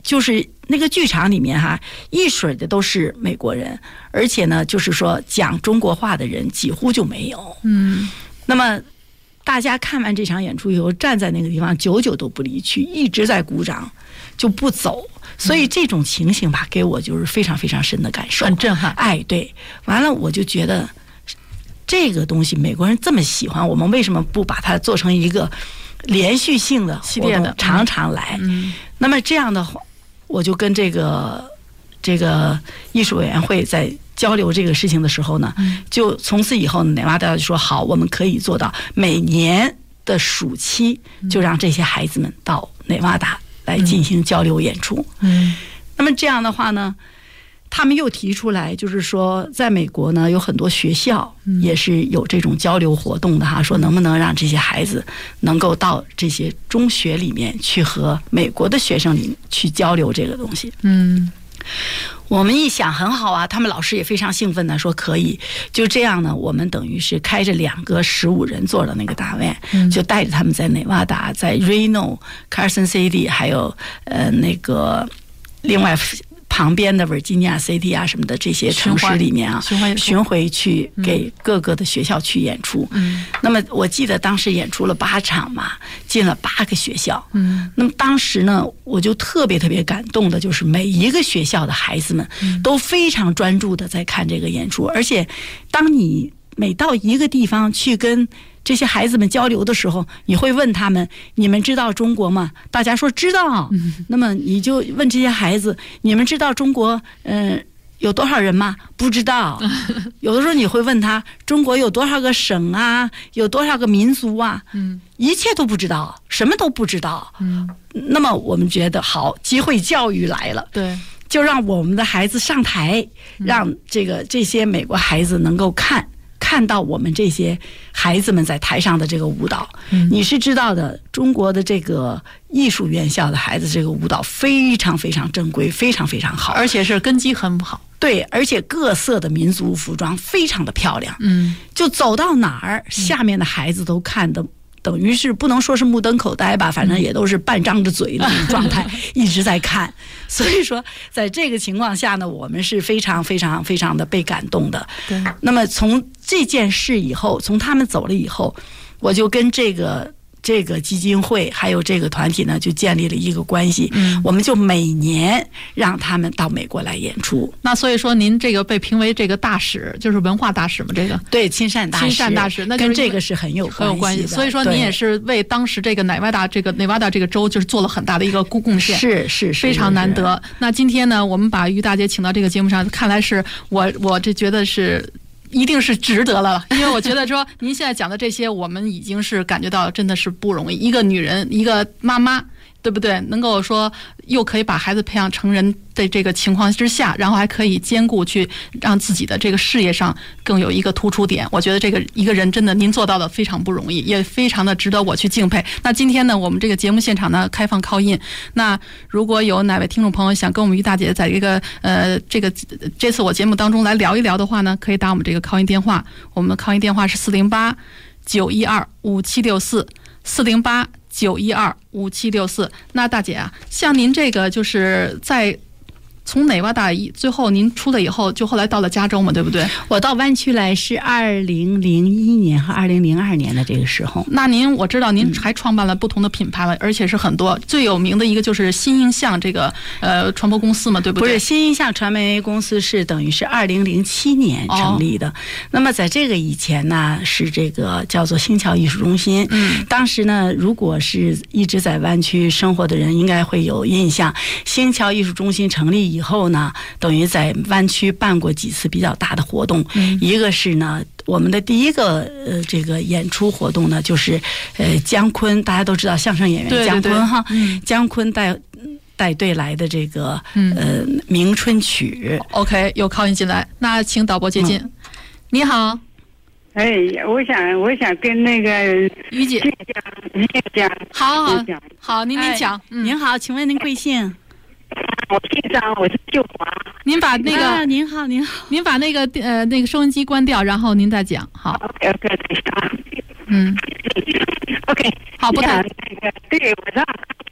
就是那个剧场里面哈，一水的都是美国人，而且呢，就是说讲中国话的人几乎就没有。 嗯， 那么大家看完这场演出以后，站在那个地方久久都不离去，一直在鼓掌，就不走。所以这种情形吧，给我就是非常非常深的感受， 很震撼。 哎，对，完了我就觉得这个东西美国人这么喜欢，我们为什么不把它做成一个连续性的活动，常常来？ 嗯， 那么这样的话，我就跟这个这个艺术委员会在交流这个事情的时候呢， 嗯、 就从此以后呢，内瓦达就说好，我们可以做到每年的暑期就让这些孩子们到内瓦达来进行交流演出。 嗯， 那么这样的话呢，他们又提出来，就是说，在美国呢，有很多学校也是有这种交流活动的哈，说能不能让这些孩子能够到这些中学里面去和美国的学生里面去交流这个东西。 嗯， 我们一想很好啊，他们老师也非常兴奋的说可以。就这样呢，我们等于是开着两个十五人座的那个大 van，嗯、就带着他们在内瓦达、在 Reno、Carson City， 还有呃那个另外旁边的 Virginia City 啊什么的这些城市里面啊，巡回去给各个的学校去演出。 嗯， 那么我记得当时演出了八场嘛，进了八个学校。 嗯， 那么当时呢，我就特别特别感动的，就是每一个学校的孩子们都非常专注的在看这个演出，而且当你每到一个地方去跟这些孩子们交流的时候，你会问他们：你们知道中国吗？大家说知道。嗯、那么你就问这些孩子：你们知道中国嗯、呃、有多少人吗？不知道。有的时候你会问他：中国有多少个省啊？有多少个民族啊？ 嗯， 一切都不知道，什么都不知道。 嗯， 那么我们觉得好，机会教育来了。 对。 就让我们的孩子上台，让这个这些美国孩子能够看。看到我们这些孩子们在台上的这个舞蹈， 嗯、 你是知道的，中国的这个艺术院校的孩子这个舞蹈非常非常正规，非常非常好， 而且是根基很好。 对，而且各色的民族服装非常的漂亮。 嗯， 就走到哪儿，下面的孩子都看得。等于是不能说是目瞪口呆吧，反正也都是半张着嘴那种状态，一直在看。所以说，在这个情况下呢，我们是非常非常非常的被感动的。 对。 那么从这件事以后，从他们走了以后，我就跟这个这个基金会还有这个团体呢，就建立了一个关系。 嗯， 我们就每年让他们到美国来演出。 那所以说，您这个被评为这个大使，就是文化大使嘛？这个对，亲善大使， 亲善大使，那跟这个是很有很有关系。所以说， 您也是为当时这个内瓦达这个内瓦达这个州，就是做了很大的一个贡献， 是是是， 非常难得。那今天呢，我们把于大姐请到这个节目上，看来是我我这觉得是。一定是值得了，因为我觉得说您现在讲的这些，我们已经是感觉到真的是不容易。一个女人，一个妈妈，对不对？能够说又可以把孩子培养成人的这个情况之下，然后还可以兼顾去让自己的这个事业上更有一个突出点。我觉得这个一个人真的您做到的非常不容易，也非常的值得我去敬佩。那今天呢，我们这个节目现场呢开放call in，那如果有哪位听众朋友想跟我们于大姐在这个呃这个这次我节目当中来聊一聊的话呢，可以打我们这个call in电话，我们的call in电话是四零八九一二五七六四四零八九一二五七六四。那大姐啊，像您这个就是在从内瓦达最后您出来以后，就后来到了加州嘛，对不对？ 我到湾区来是二零零一年和二零零二年的这个时候。 那您我知道您还创办了不同的品牌了，嗯、而且是很多，最有名的一个就是新印象这个呃传播公司嘛，对不对？ 不是，新印象传媒公司是等于是二零零七年成立的。哦、那么在这个以前呢，是这个叫做星桥艺术中心。 嗯， 当时呢，如果是一直在湾区生活的人，应该会有印象，星桥艺术中心成立以后呢，等于在湾区办过几次比较大的活动。 嗯、 一个是呢，我们的第一个呃这个演出活动呢，就是呃姜昆，大家都知道相声演员姜昆哈， 嗯、 姜昆带带队来的这个、 嗯、 呃明春曲。 OK， 有call in进来，那请导播接进。嗯、你好。 哎，我想，我想跟那个于姐讲， 好好好，您您讲、哎嗯。您好，请问您贵姓？ 我姓张，我是秀华。 您把那个、 啊、您好，您好， 您把那个呃那个收音机关掉，然后您再讲。好 ，OK OK， 等一下啊。 嗯 ，OK， 好，不太那个，对，我让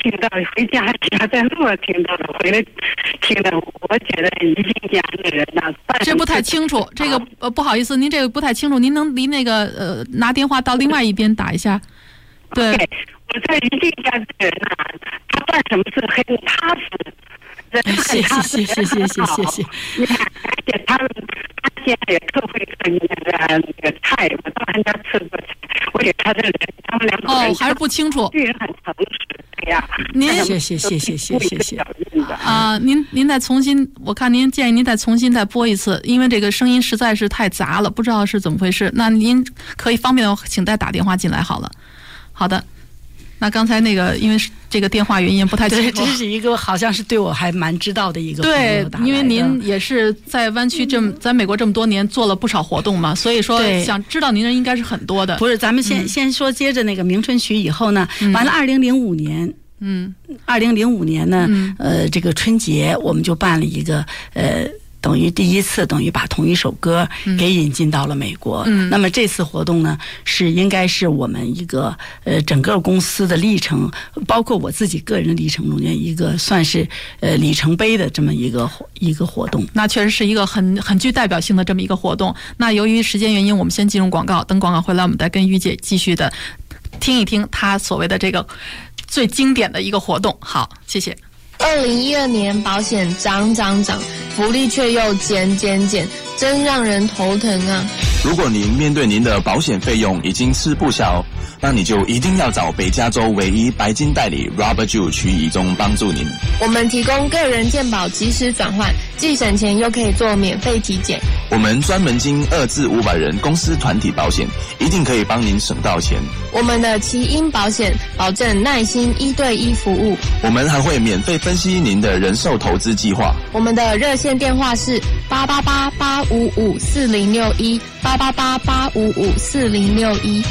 听到，回家家在路上听到的，回来听的，我觉得已经家的人呐， 这不太清楚。这个呃，不好意思，您这个不太清楚，您能离那个呃拿电话到另外一边打一下。对， 我在宜兴家的人呐，他办什么事很踏实。 谢谢谢谢谢谢谢谢。 你看，而且他们他现在也特会做那个那个菜，我到他家吃过菜，我给他的人，他们两个人哦还是不清楚， 对人很诚实，对呀。 您谢谢谢谢谢谢谢啊、呃，您您再重新，我看您建议您再重新再播一次，因为这个声音实在是太杂了，不知道是怎么回事。那您可以方便的话，请再打电话进来好了。好的。那刚才那个，因为这个电话原因不太清楚， 这是一个好像是对我还蛮知道的一个朋友打来的。 对，因为您也是在湾区这么在美国这么多年做了不少活动嘛，所以说想知道您的人应该是很多的。 不是，咱们先、嗯、先说接着那个明春曲以后呢，嗯、完了二零零五年，嗯，二零零五年呢、嗯，呃，这个春节我们就办了一个呃。等于第一次等于把同一首歌给引进到了美国。嗯，那么这次活动呢，是应该是我们一个呃整个公司的历程，包括我自己个人的历程中间一个算是呃里程碑的这么一个一个活动。 那确实是一个很很具代表性的这么一个活动。那由于时间原因，我们先进入广告，等广告回来，我们再跟于姐继续的听一听她所谓的这个最经典的一个活动。好，谢谢。 二零一二年保险涨涨涨，福利却又减减减，真让人头疼啊！ 如果您面对您的保险费用已经吃不消，那你就一定要找北加州唯一白金代理 Robert Jew 曲以中帮助您。 我们提供个人健保即时转换，既省钱又可以做免费体检。 我们专门经二至五百人公司团体保险，一定可以帮您省到钱。 我们的奇英保险保证耐心一对一服务， 我们还会免费分析您的人寿投资计划。 我们的热线电话是八八八八五五四零六一八八八八五五四零六一。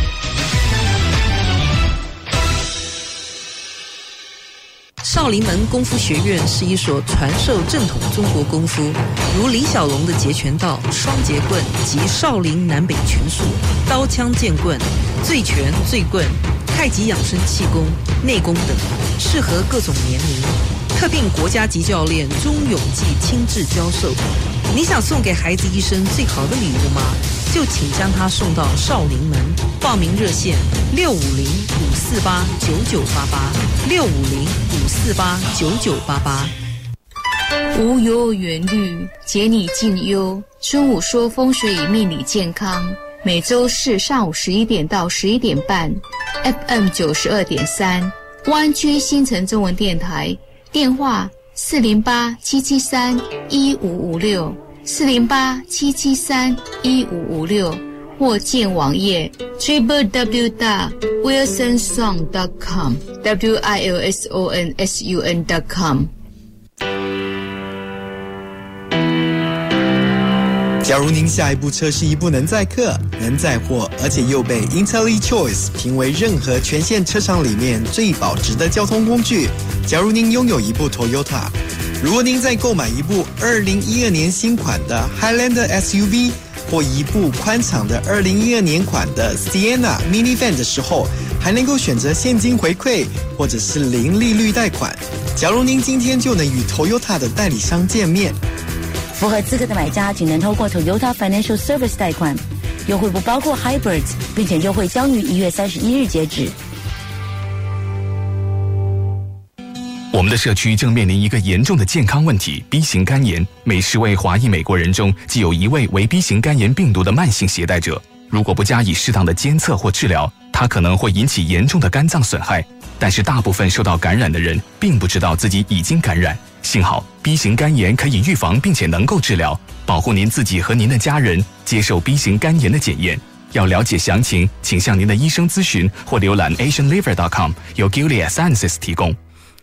少林门功夫学院是一所传授正统中国功夫，如李小龙的截拳道、双截棍及少林南北拳术、刀枪剑棍、醉拳、醉棍、太极养生气功、内功等，适合各种年龄。特聘国家级教练钟永记亲自教授。你想送给孩子一生最好的礼物吗？就请将他送到少林门。报名热线六五零五四八九九八八六五零五四八九九八八。 无忧远虑，解你近忧。孙武说风水与命理健康，每周四上午十一点到十一点半 ，F M 九十二点三，湾区新城中文电台。电话四零八七七三一五五六四零八七七三一五五六，或见网页 triple w dot wilson song dot com w i l s o n s u n dot com。 假如您下一部车是一部能载客、能载货，而且又被 IntelliChoice 评为任何全线车厂里面最保值的交通工具，假如您拥有一部 Toyota， 如果您在购买一部二零一二年新款的 Highlander S U V 或一部宽敞的二零一二年款的 Sienna Minivan 的时候，还能够选择现金回馈或者是零利率贷款，假如您今天就能与 Toyota 的代理商见面， 符合资格的买家仅能透过 Toyota Financial Service 贷款，优惠不包括 Hybrids， 并且优惠将于一月三十一日截止。 我们的社区正面临一个严重的健康问题 B 型肝炎，每十位华裔美国人中即有一位为 B 型肝炎病毒的慢性携带者。如果不加以适当的监测或治疗，它可能会引起严重的肝脏损害。但是大部分受到感染的人并不知道自己已经感染。幸好 B 型肝炎可以预防并且能够治疗，保护您自己和您的家人接受 B 型肝炎的检验。要了解详情，请向您的医生咨询或浏览 asian liver dot com， 由 Gilead Sciences 提供。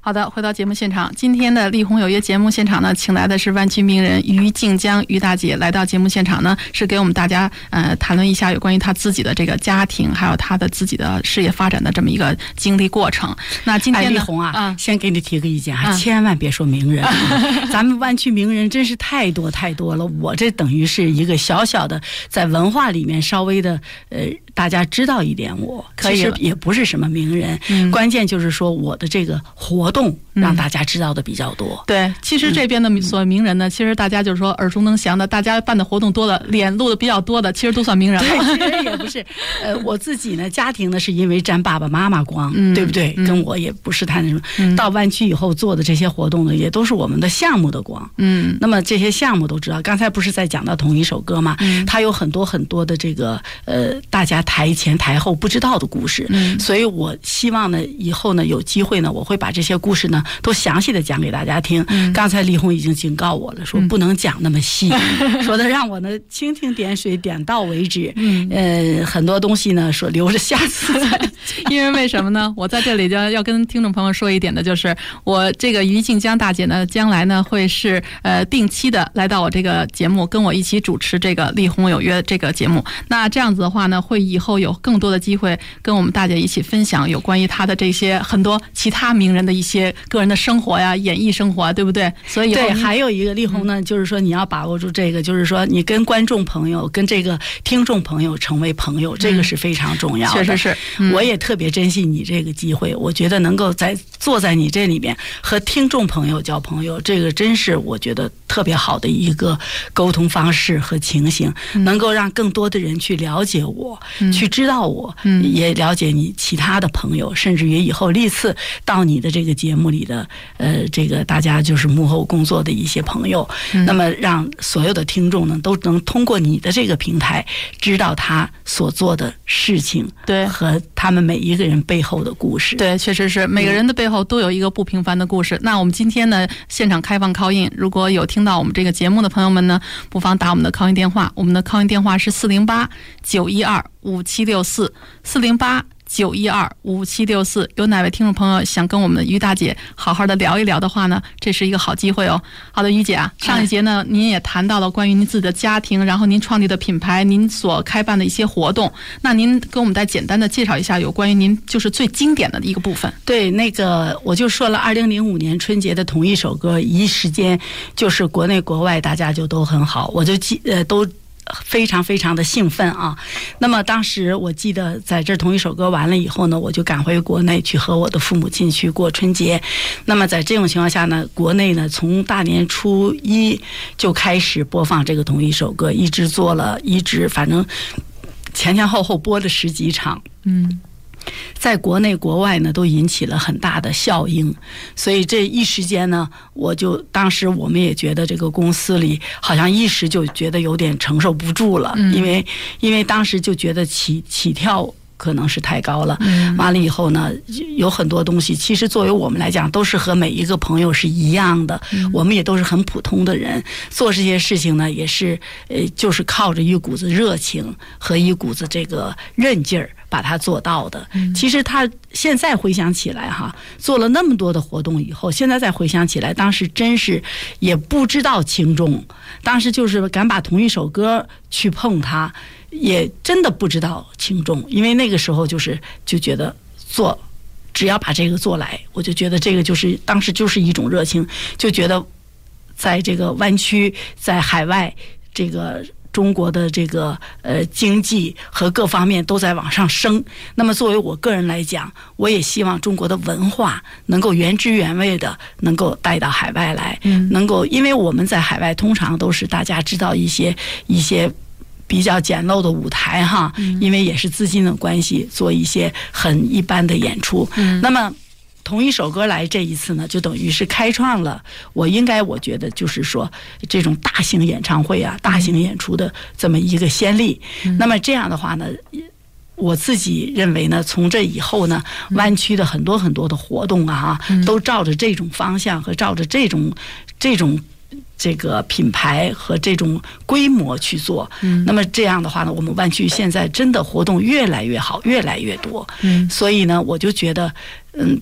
好的，回到节目现场，今天的丽红有约节目现场呢，请来的是湾区名人于静江于大姐，来到节目现场呢，是给我们大家呃谈论一下有关于她自己的这个家庭，还有她的自己的事业发展的这么一个经历过程。那今天呢， 丽红啊， 嗯、 先给你提个意见，还、嗯、千万别说名人、啊，咱们湾区名人真是太多太多了。我这等于是一个小小的在文化里面稍微的呃，大家知道一点我， 可以其实也不是什么名人， 嗯、 关键就是说我的这个活动让大家知道的比较多。 嗯、对，其实这边的所谓名人呢，嗯、其实大家就是说耳熟能详的，大家办的活动多的，脸露的比较多的，其实都算名人了。 对，其实也不是。呃，我自己呢，家庭呢是因为沾爸爸妈妈光， 嗯、 对不对？ 嗯、 跟我也不是太那什么。 嗯、 到湾区以后做的这些活动呢，也都是我们的项目的光。 嗯， 那么这些项目都知道，刚才不是在讲到同一首歌吗？ 嗯， 它有很多很多的这个呃，大家台前台后不知道的故事。 嗯， 所以我希望呢，以后呢有机会呢，我会把这些故事呢都详细的讲给大家听。 嗯， 刚才丽红已经警告我了，说不能讲那么细，嗯、说的让我呢蜻蜓点水，点到为止。 嗯， 呃，很多东西呢说留着下次再。 因为为什么呢？我在这里就要跟听众朋友说一点的，就是我这个于静江大姐呢，将来呢会是呃定期的来到我这个节目，跟我一起主持这个丽红有约这个节目。那这样子的话呢，会以后有更多的机会跟我们大姐一起分享有关于她的这些很多其他名人的一些个人的生活呀、演艺生活啊，对不对？所以对，还有一个丽红呢，嗯、就是说你要把握住这个，就是说你跟观众朋友、跟这个听众朋友成为朋友，这个是非常重要的。 确实是， 嗯、我也特别珍惜你这个机会。我觉得能够在坐在你这里边和听众朋友交朋友，这个真是我觉得特别好的一个沟通方式和情形， 嗯、 能够让更多的人去了解我， 嗯、 去知道我， 嗯、 也了解你其他的朋友，甚至于以后历次到你的这个节目里的呃，这个大家就是幕后工作的一些朋友， 嗯、 那么让所有的听众呢都能通过你的这个平台知道他所做的事情， 对， 和他们每一个人背后的故事。 对，确实是每个人的背后都有一个不平凡的故事。嗯、那我们今天呢现场开放 call in， 如果有听到我们这个节目的朋友们呢，不妨打我们的 call in 电话，我们的 call in 电话是四零八九一二五七六四四零八九一二五七六四。有哪位听众朋友想跟我们于大姐好好的聊一聊的话呢，这是一个好机会哦。好的，于姐啊，上一节呢、嗯、您也谈到了关于您自己的家庭，然后您创立的品牌，您所开办的一些活动，那您给我们再简单的介绍一下有关于您就是最经典的一个部分。 对，那个我就说了，二零零五年春节的同一首歌，一时间就是国内国外大家就都很好，我就记呃都非常非常的兴奋啊！那么当时我记得在这同一首歌完了以后呢，我就赶回国内去和我的父母亲去过春节。那么在这种情况下呢，国内呢从大年初一就开始播放这个同一首歌，一直做了，一直反正前前后后播了十几场。 嗯。 在国内国外呢都引起了很大的效应，所以这一时间呢，我就当时我们也觉得这个公司里好像一时就觉得有点承受不住了， 嗯、 因为因为当时就觉得起起跳可能是太高了， 嗯、 完了以后呢，有很多东西其实作为我们来讲都是和每一个朋友是一样的， 嗯、 我们也都是很普通的人，做这些事情呢也是呃就是靠着一股子热情和一股子这个韧劲儿把它做到的。 嗯、 其实他现在回想起来哈，做了那么多的活动以后，现在再回想起来，当时真是也不知道轻重，当时就是敢把同一首歌去碰它，也真的不知道轻重，因为那个时候就是就觉得做，只要把这个做来，我就觉得这个就是当时就是一种热情，就觉得在这个湾区，在海外这个。中国的这个呃经济和各方面都在往上升，那么作为我个人来讲，我也希望中国的文化能够原汁原味的能够带到海外来， 嗯， 能够因为我们在海外通常都是大家知道一些一些比较简陋的舞台哈， 嗯， 因为也是资金的关系，做一些很一般的演出， 嗯， 那么。同一首歌来这一次呢，就等于是开创了我应该我觉得就是说这种大型演唱会啊、大型演出的这么一个先例。 嗯、 那么这样的话呢，我自己认为呢，从这以后呢，湾区的很多很多的活动啊， 嗯、 都照着这种方向和照着这种这种。这个品牌和这种规模去做， 嗯， 那么这样的话呢，我们湾区现在真的活动越来越好，越来越多， 嗯， 所以呢，我就觉得，嗯。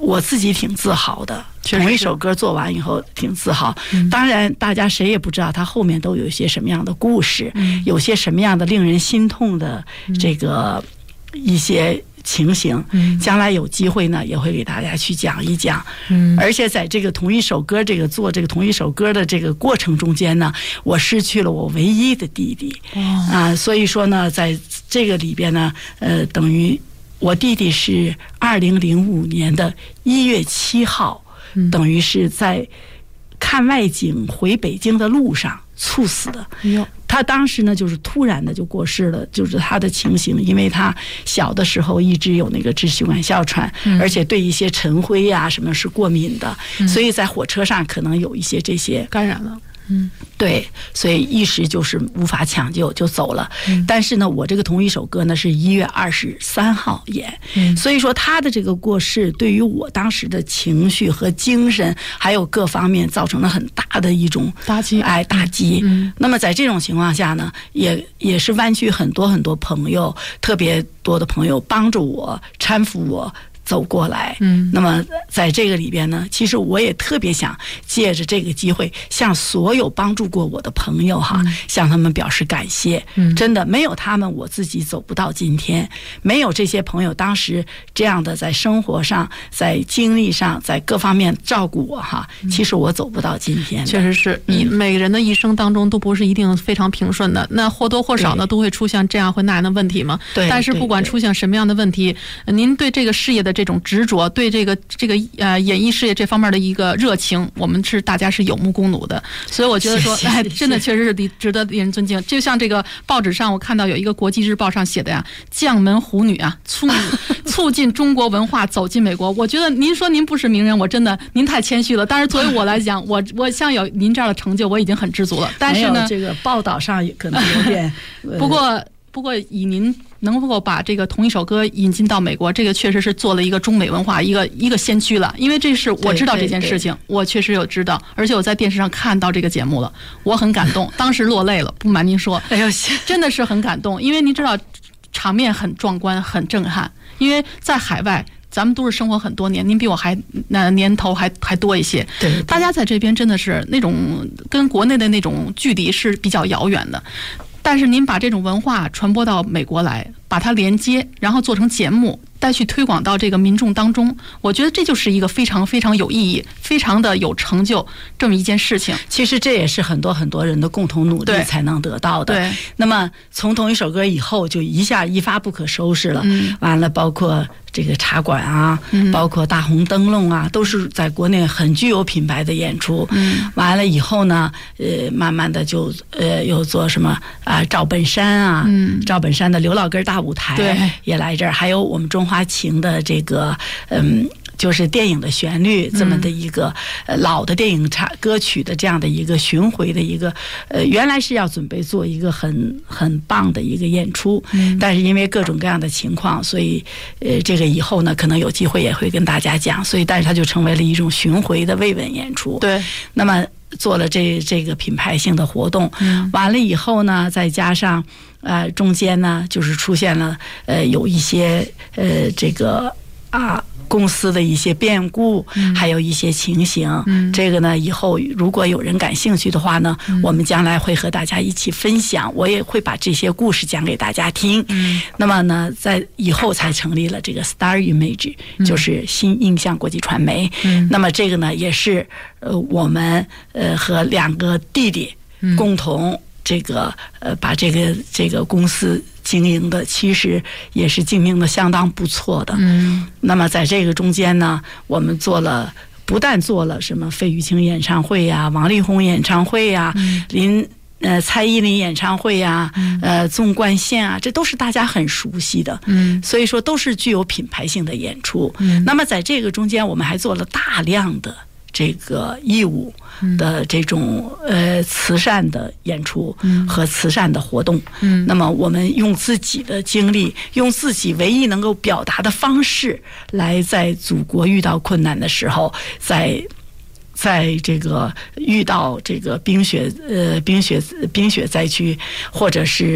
我自己挺自豪的，同一首歌做完以后挺自豪。嗯、当然，大家谁也不知道它后面都有一些什么样的故事，嗯、有些什么样的令人心痛的这个一些情形。嗯、将来有机会呢，也会给大家去讲一讲。嗯、而且在这个同一首歌这个做这个同一首歌的这个过程中间呢，我失去了我唯一的弟弟。哦、啊，所以说呢，在这个里边呢，呃，等于。我弟弟是二零零五年的一月七号，嗯、等于是在看外景回北京的路上猝死的。哎、他当时呢就是突然的就过世了，就是他的情形，因为他小的时候一直有那个支气管哮喘，嗯、而且对一些尘灰呀、啊、什么是过敏的，嗯、所以在火车上可能有一些这些感染了。嗯， 对，所以一时就是无法抢救就走了。嗯、但是呢，我这个同一首歌呢是一月二十三号演，嗯、所以说他的这个过世对于我当时的情绪和精神还有各方面造成了很大的一种打击， 哎，打击。嗯、那么在这种情况下呢，也也是湾区很多很多朋友，特别多的朋友帮助我搀扶我走过来。嗯，那么在这个里边呢，其实我也特别想借着这个机会向所有帮助过我的朋友哈，嗯、向他们表示感谢。嗯，真的没有他们，我自己走不到今天；没有这些朋友当时这样的在生活上、在经历上、在各方面照顾我哈，其实我走不到今天。 确实是，嗯、每个人的一生当中都不是一定非常平顺的，那或多或少呢都会出现这样或那样的问题嘛。对。但是不管出现什么样的问题，您对这个事业的这种执着，对这个这个呃演艺事业这方面的一个热情，我们是大家是有目共睹的。所以我觉得说，哎，真的确实是值得令人尊敬。就像这个报纸上我看到有一个国际日报上写的呀，将门虎女啊，促促进中国文化走进美国。我觉得您说您不是名人，我真的您太谦虚了。但是作为我来讲，我我像有您这样的成就，我已经很知足了。但是呢， 这个报道上可能有点， 不过不过以您能够把这个同一首歌引进到美国，这个确实是做了一个中美文化一个一个先驱了。因为这是我知道这件事情，我确实有知道，而且我在电视上看到这个节目了，我很感动，当时落泪了，不瞒您说，哎呦，真的是很感动。因为您知道，场面很壮观，很震撼。因为在海外，咱们都是生活很多年，您比我还那年头还还多一些。对，对，大家在这边真的是那种跟国内的那种距离是比较遥远的。但是您把这种文化传播到美国来，把它连接，然后做成节目，再去推广到这个民众当中，我觉得这就是一个非常非常有意义、非常的有成就这么一件事情。 其实这也是很多很多人的共同努力才能得到的。对。那么从同一首歌以后，就一下一发不可收拾了。嗯。完了，包括这个茶馆啊，嗯、包括大红灯笼啊，都是在国内很具有品牌的演出。嗯。完了以后呢，呃，慢慢的就呃又做什么啊，赵本山啊，嗯，赵本山的刘老根大舞台对也来这儿，还有我们中华情的这个嗯。就是电影的旋律这么的一个呃老的电影唱歌曲的这样的一个巡回的一个呃原来是要准备做一个很很棒的一个演出，嗯、但是因为各种各样的情况，所以呃这个以后呢可能有机会也会跟大家讲，所以但是它就成为了一种巡回的慰问演出。对，那么做了这这个品牌性的活动，嗯、完了以后呢，再加上呃中间呢就是出现了呃有一些呃这个啊。公司的一些变故，嗯、还有一些情形，嗯、这个呢，以后如果有人感兴趣的话呢，嗯、我们将来会和大家一起分享，我也会把这些故事讲给大家听。嗯、那么呢，在以后才成立了这个 Star Image，嗯、就是新印象国际传媒。嗯、那么这个呢，也是呃我们呃和两个弟弟共同。这个呃，把这个这个公司经营的，其实也是经营的相当不错的。嗯，那么在这个中间呢，我们做了，不但做了什么费玉清演唱会呀、王力宏演唱会呀、嗯、林呃蔡依林演唱会呀、嗯、呃纵贯线啊，这都是大家很熟悉的。嗯，所以说都是具有品牌性的演出。嗯，那么在这个中间，我们还做了大量的这个义务的这种呃慈善的演出和慈善的活动，嗯，那么我们用自己的经历，用自己唯一能够表达的方式，来在祖国遇到困难的时候，在在这个遇到这个冰雪呃冰雪冰雪灾区，或者是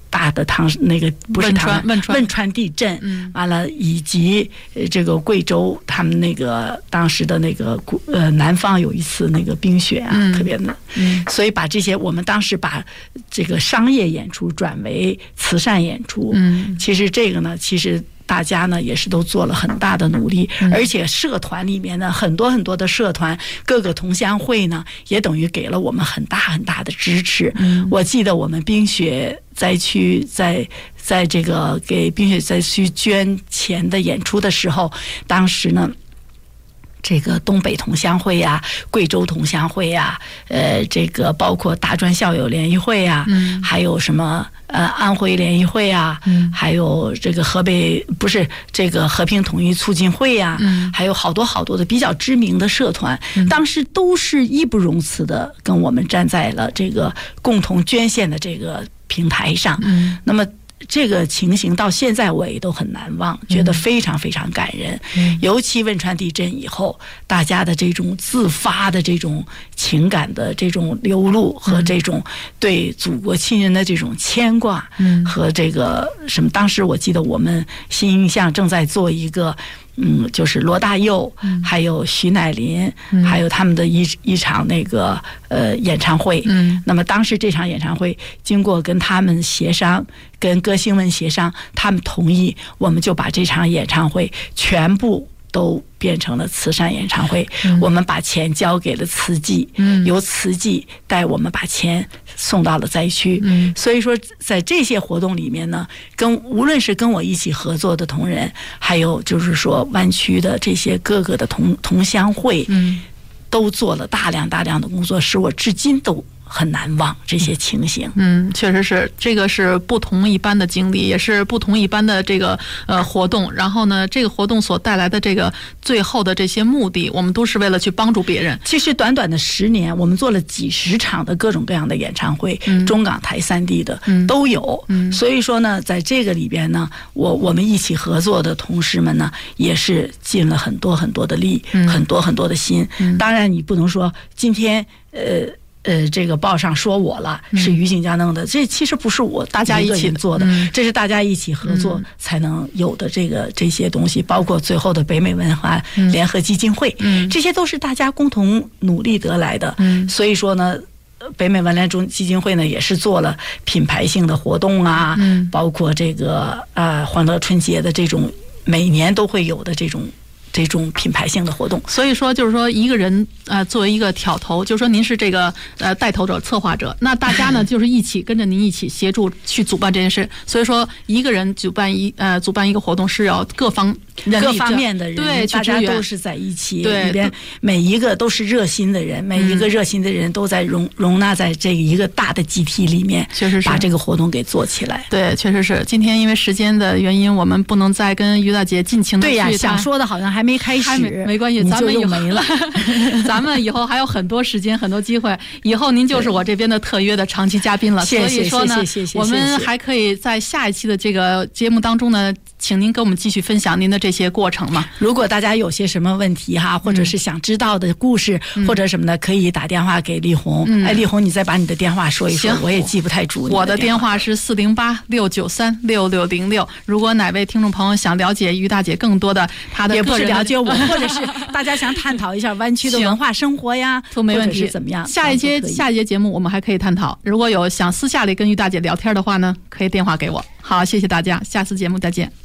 大的唐那个不是唐汶川汶川地震， 嗯， 完了以及这个贵州他们那个当时的那个呃南方有一次那个冰雪啊， 嗯、 特别的， 嗯， 所以把这些我们当时把这个商业演出转为慈善演出， 嗯， 其实这个呢，其实。大家呢也是都做了很大的努力， 嗯、 而且社团里面呢很多很多的社团，各个同乡会呢也等于给了我们很大很大的支持。 嗯、 我记得我们冰雪灾区在在这个给冰雪灾区捐钱的演出的时候，当时呢。这个东北同乡会呀、啊，贵州同乡会呀、啊，呃，这个包括大专校友联谊会呀、啊， 嗯， 还有什么呃安徽联谊会啊， 嗯， 还有这个河北不是这个和平统一促进会呀、啊， 嗯， 还有好多好多的比较知名的社团， 嗯、 当时都是义不容辞的跟我们站在了这个共同捐献的这个平台上， 嗯， 那么。这个情形到现在我也都很难忘，觉得非常非常感人。 嗯、 尤其汶川地震以后，大家的这种自发的这种情感的这种流露和这种对祖国亲人的这种牵挂， 嗯， 和这个什么，当时我记得我们新印象正在做一个。嗯，就是罗大佑， 嗯、 还有徐乃麟， 嗯、 还有他们的一一场那个呃演唱会。 嗯， 那么当时这场演唱会经过跟他们协商，跟歌星们协商，他们同意，我们就把这场演唱会全部都变成了慈善演唱会。 嗯、 我们把钱交给了慈济， 嗯、 由慈济带我们把钱送到了灾区。 嗯、 所以说，在这些活动里面呢，跟无论是跟我一起合作的同仁，还有就是说湾区的这些各个的同同乡会， 嗯， 都做了大量大量的工作，使我至今都很难忘这些情形。 嗯，确实是，这个是不同一般的经历，也是不同一般的这个呃活动。然后呢，这个活动所带来的这个最后的这些目的，我们都是为了去帮助别人。 其实短短的十年，我们做了几十场的各种各样的演唱会， 嗯、 中港台三地的、 嗯、 都有。 嗯， 所以说呢，在这个里边呢，我我们一起合作的同事们呢，也是尽了很多很多的力， 嗯、 很多很多的心。 嗯、 当然，你不能说今天呃。呃，这个报上说我了，是于景家弄的，嗯、这其实不是我大家一起做的， 嗯、 这是大家一起合作才能有的这个这些东西，包括最后的北美文化联合基金会， 嗯、 这些都是大家共同努力得来的。 嗯、 所以说呢，北美文联中基金会呢也是做了品牌性的活动啊， 嗯、 包括这个呃欢乐春节的这种每年都会有的这种。这种品牌性的活动， 所以说就是说一个人呃作为一个挑头，就是说您是这个呃带头者、策划者，那大家呢就是一起跟着您一起协助去主办这件事。所以说一个人主办一呃主办一个活动是要各方人各方面的人对大家都是在一起， 对里边每一个都是热心的人，每一个热心的人都在容容纳在这一个大的集体里面， 确实是把这个活动给做起来。 对，确实是。今天因为时间的原因，我们不能再跟于大姐尽情的对呀、啊，想说的好像还没开始， 没, 没关系，咱们又没了。 咱们以后还有很多时间，很多机会。以后您就是我这边的特约的长期嘉宾了。 所以说呢，我们还可以在下一期的这个节目当中呢，请您跟我们继续分享您的这些过程嘛。 如果大家有些什么问题哈，或者是想知道的故事、嗯、或者什么的，可以打电话给丽红。 嗯、 哎，丽红，你再把你的电话说一说，我也记不太住。 我的电话是四零八六九三六六零六。如果哪位听众朋友想了解于大姐更多的她的也个人不是了解我，或者是大家想探讨一下湾区的文化生活呀， 都没问题。 是怎么样？ 下一节下一节节目我们还可以探讨。如果有想私下里跟于大姐聊天的话呢，可以电话给我。好，谢谢大家，下次节目再见。